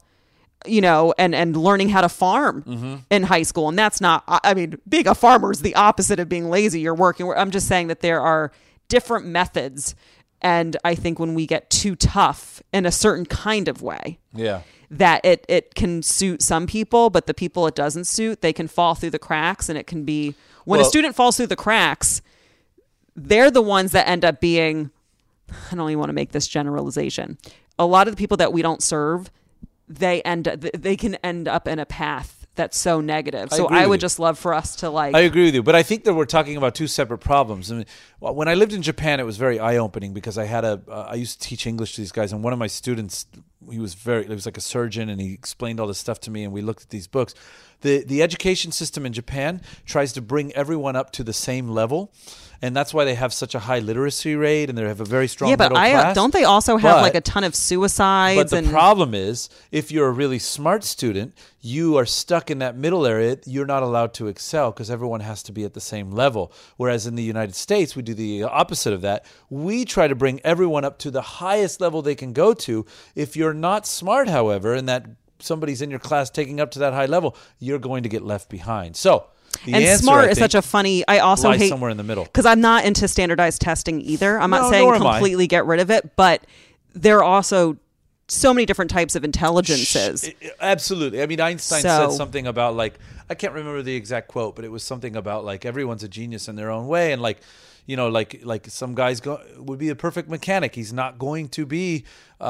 and learning how to farm in high school. And that's not, I mean, being a farmer is the opposite of being lazy. You're working. I'm just saying that there are different methods. And I think when we get too tough in a certain kind of way, that it can suit some people, but the people it doesn't suit, they can fall through the cracks. And it can be, when a student falls through the cracks, they're the ones that end up being, I don't even want to make this generalization. A lot of the people that we don't serve, they can end up in a path that's so negative. So I would just love for us to I agree with you, but I think that we're talking about two separate problems. I mean, when I lived in Japan, it was very eye-opening because I used to teach English to these guys, and one of my students, he was like a surgeon, and he explained all this stuff to me, and we looked at these books. The education system in Japan tries to bring everyone up to the same level. And that's why they have such a high literacy rate, and they have a very strong middle class. Don't they also have like a ton of suicides? But the problem is, if you're a really smart student, you are stuck in that middle area. You're not allowed to excel because everyone has to be at the same level. Whereas in the United States, we do the opposite of that. We try to bring everyone up to the highest level they can go to. If you're not smart, however, and that somebody's in your class taking up to that high level, you're going to get left behind. So smart is such a funny. I also hate somewhere in the middle because I'm not into standardized testing either. I'm not saying completely get rid of it, but there are also so many different types of intelligences. Absolutely. I mean, Einstein said something about I can't remember the exact quote, but it was something about everyone's a genius in their own way, and like some guys would be a perfect mechanic. He's not going to be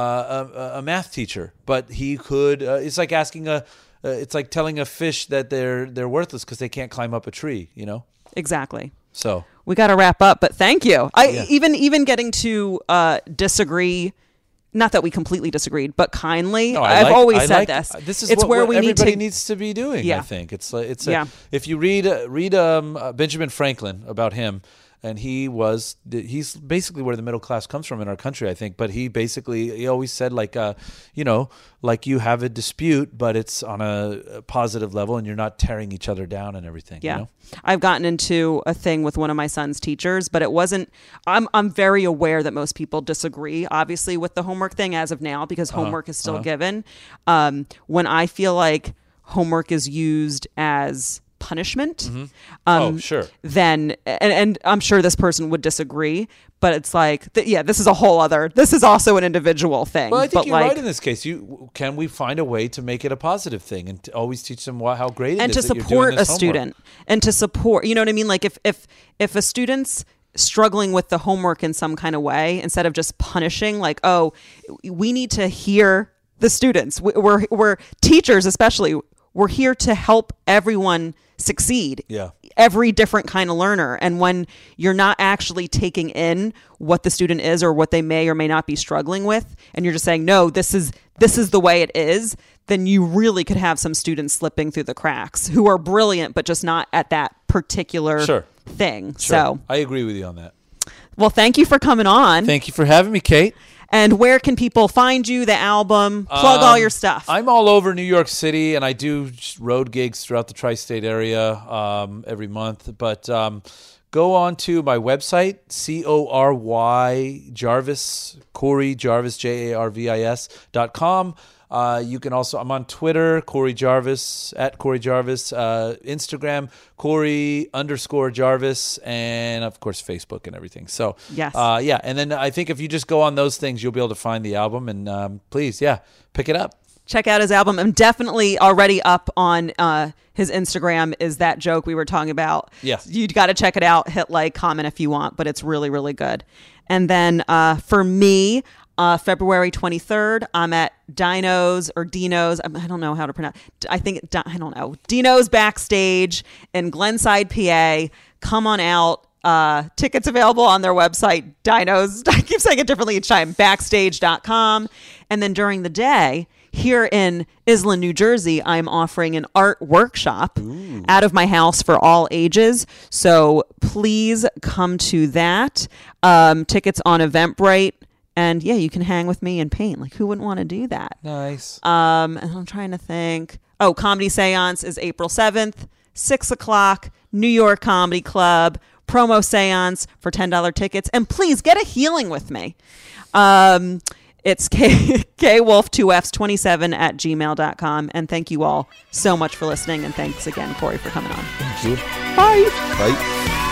a math teacher, but he could. It's like asking it's like telling a fish that they're worthless because they can't climb up a tree, Exactly. So we got to wrap up, but thank you. Even getting to disagree, not that we completely disagreed, but kindly. No, I've always said this. This is what everybody needs to be doing. Yeah. I think if you read Benjamin Franklin about him. And he's basically where the middle class comes from in our country, I think. But he always said like you have a dispute, but it's on a positive level and you're not tearing each other down and everything. Yeah. I've gotten into a thing with one of my son's teachers, but it wasn't, I'm very aware that most people disagree, obviously, with the homework thing as of now, because homework is still given. When I feel like homework is used as punishment, sure, then and I'm sure this person would disagree, but it's like this is also an individual thing. Well, I think you're right in this case. Can we find a way to make it a positive thing and to always teach them how great it is, and to support a student, and to support, you know what I mean? Like if a student's struggling with the homework in some kind of way, instead of just punishing, we need to hear the students. We're teachers, especially. We're here to help everyone succeed. Yeah. Every different kind of learner. And when you're not actually taking in what the student is or what they may or may not be struggling with, and you're just saying, no, this is the way it is, then you really could have some students slipping through the cracks who are brilliant, but just not at that particular thing. Sure. So I agree with you on that. Well, thank you for coming on. Thank you for having me, Kate. And where can people find you, the album, plug all your stuff? I'm all over New York City, and I do road gigs throughout the tri-state area every month. But go on to my website, CORY Jarvis, Corey Jarvis, JARVIS.com. You can also, I'm on Twitter, Corey Jarvis, at Corey Jarvis, Instagram, Corey_Jarvis, and of course, Facebook and everything. So, yes. And then I think if you just go on those things, you'll be able to find the album, and please, pick it up. Check out his album. I'm definitely already up on his Instagram is that joke we were talking about. Yes. You got to check it out. Hit like, comment if you want, but it's really, really good. And then for me, February 23rd, I'm at Dino's. I don't know how to pronounce. I don't know. Dino's Backstage in Glenside, PA. Come on out. Tickets available on their website, Dino's. I keep saying it differently each time. Backstage.com. And then during the day, here in Island, New Jersey, I'm offering an art workshop out of my house for all ages. So please come to that. Tickets on Eventbrite. And you can hang with me and paint. Like, who wouldn't want to do that? Nice. And I'm trying to think. Comedy Seance is April 7th, 6 o'clock, New York Comedy Club. promo seance for $10 tickets. And please get a healing with me. It's kwolf2fs27@gmail.com. And thank you all so much for listening. And thanks again, Corey, for coming on. Thank you. Bye. Bye.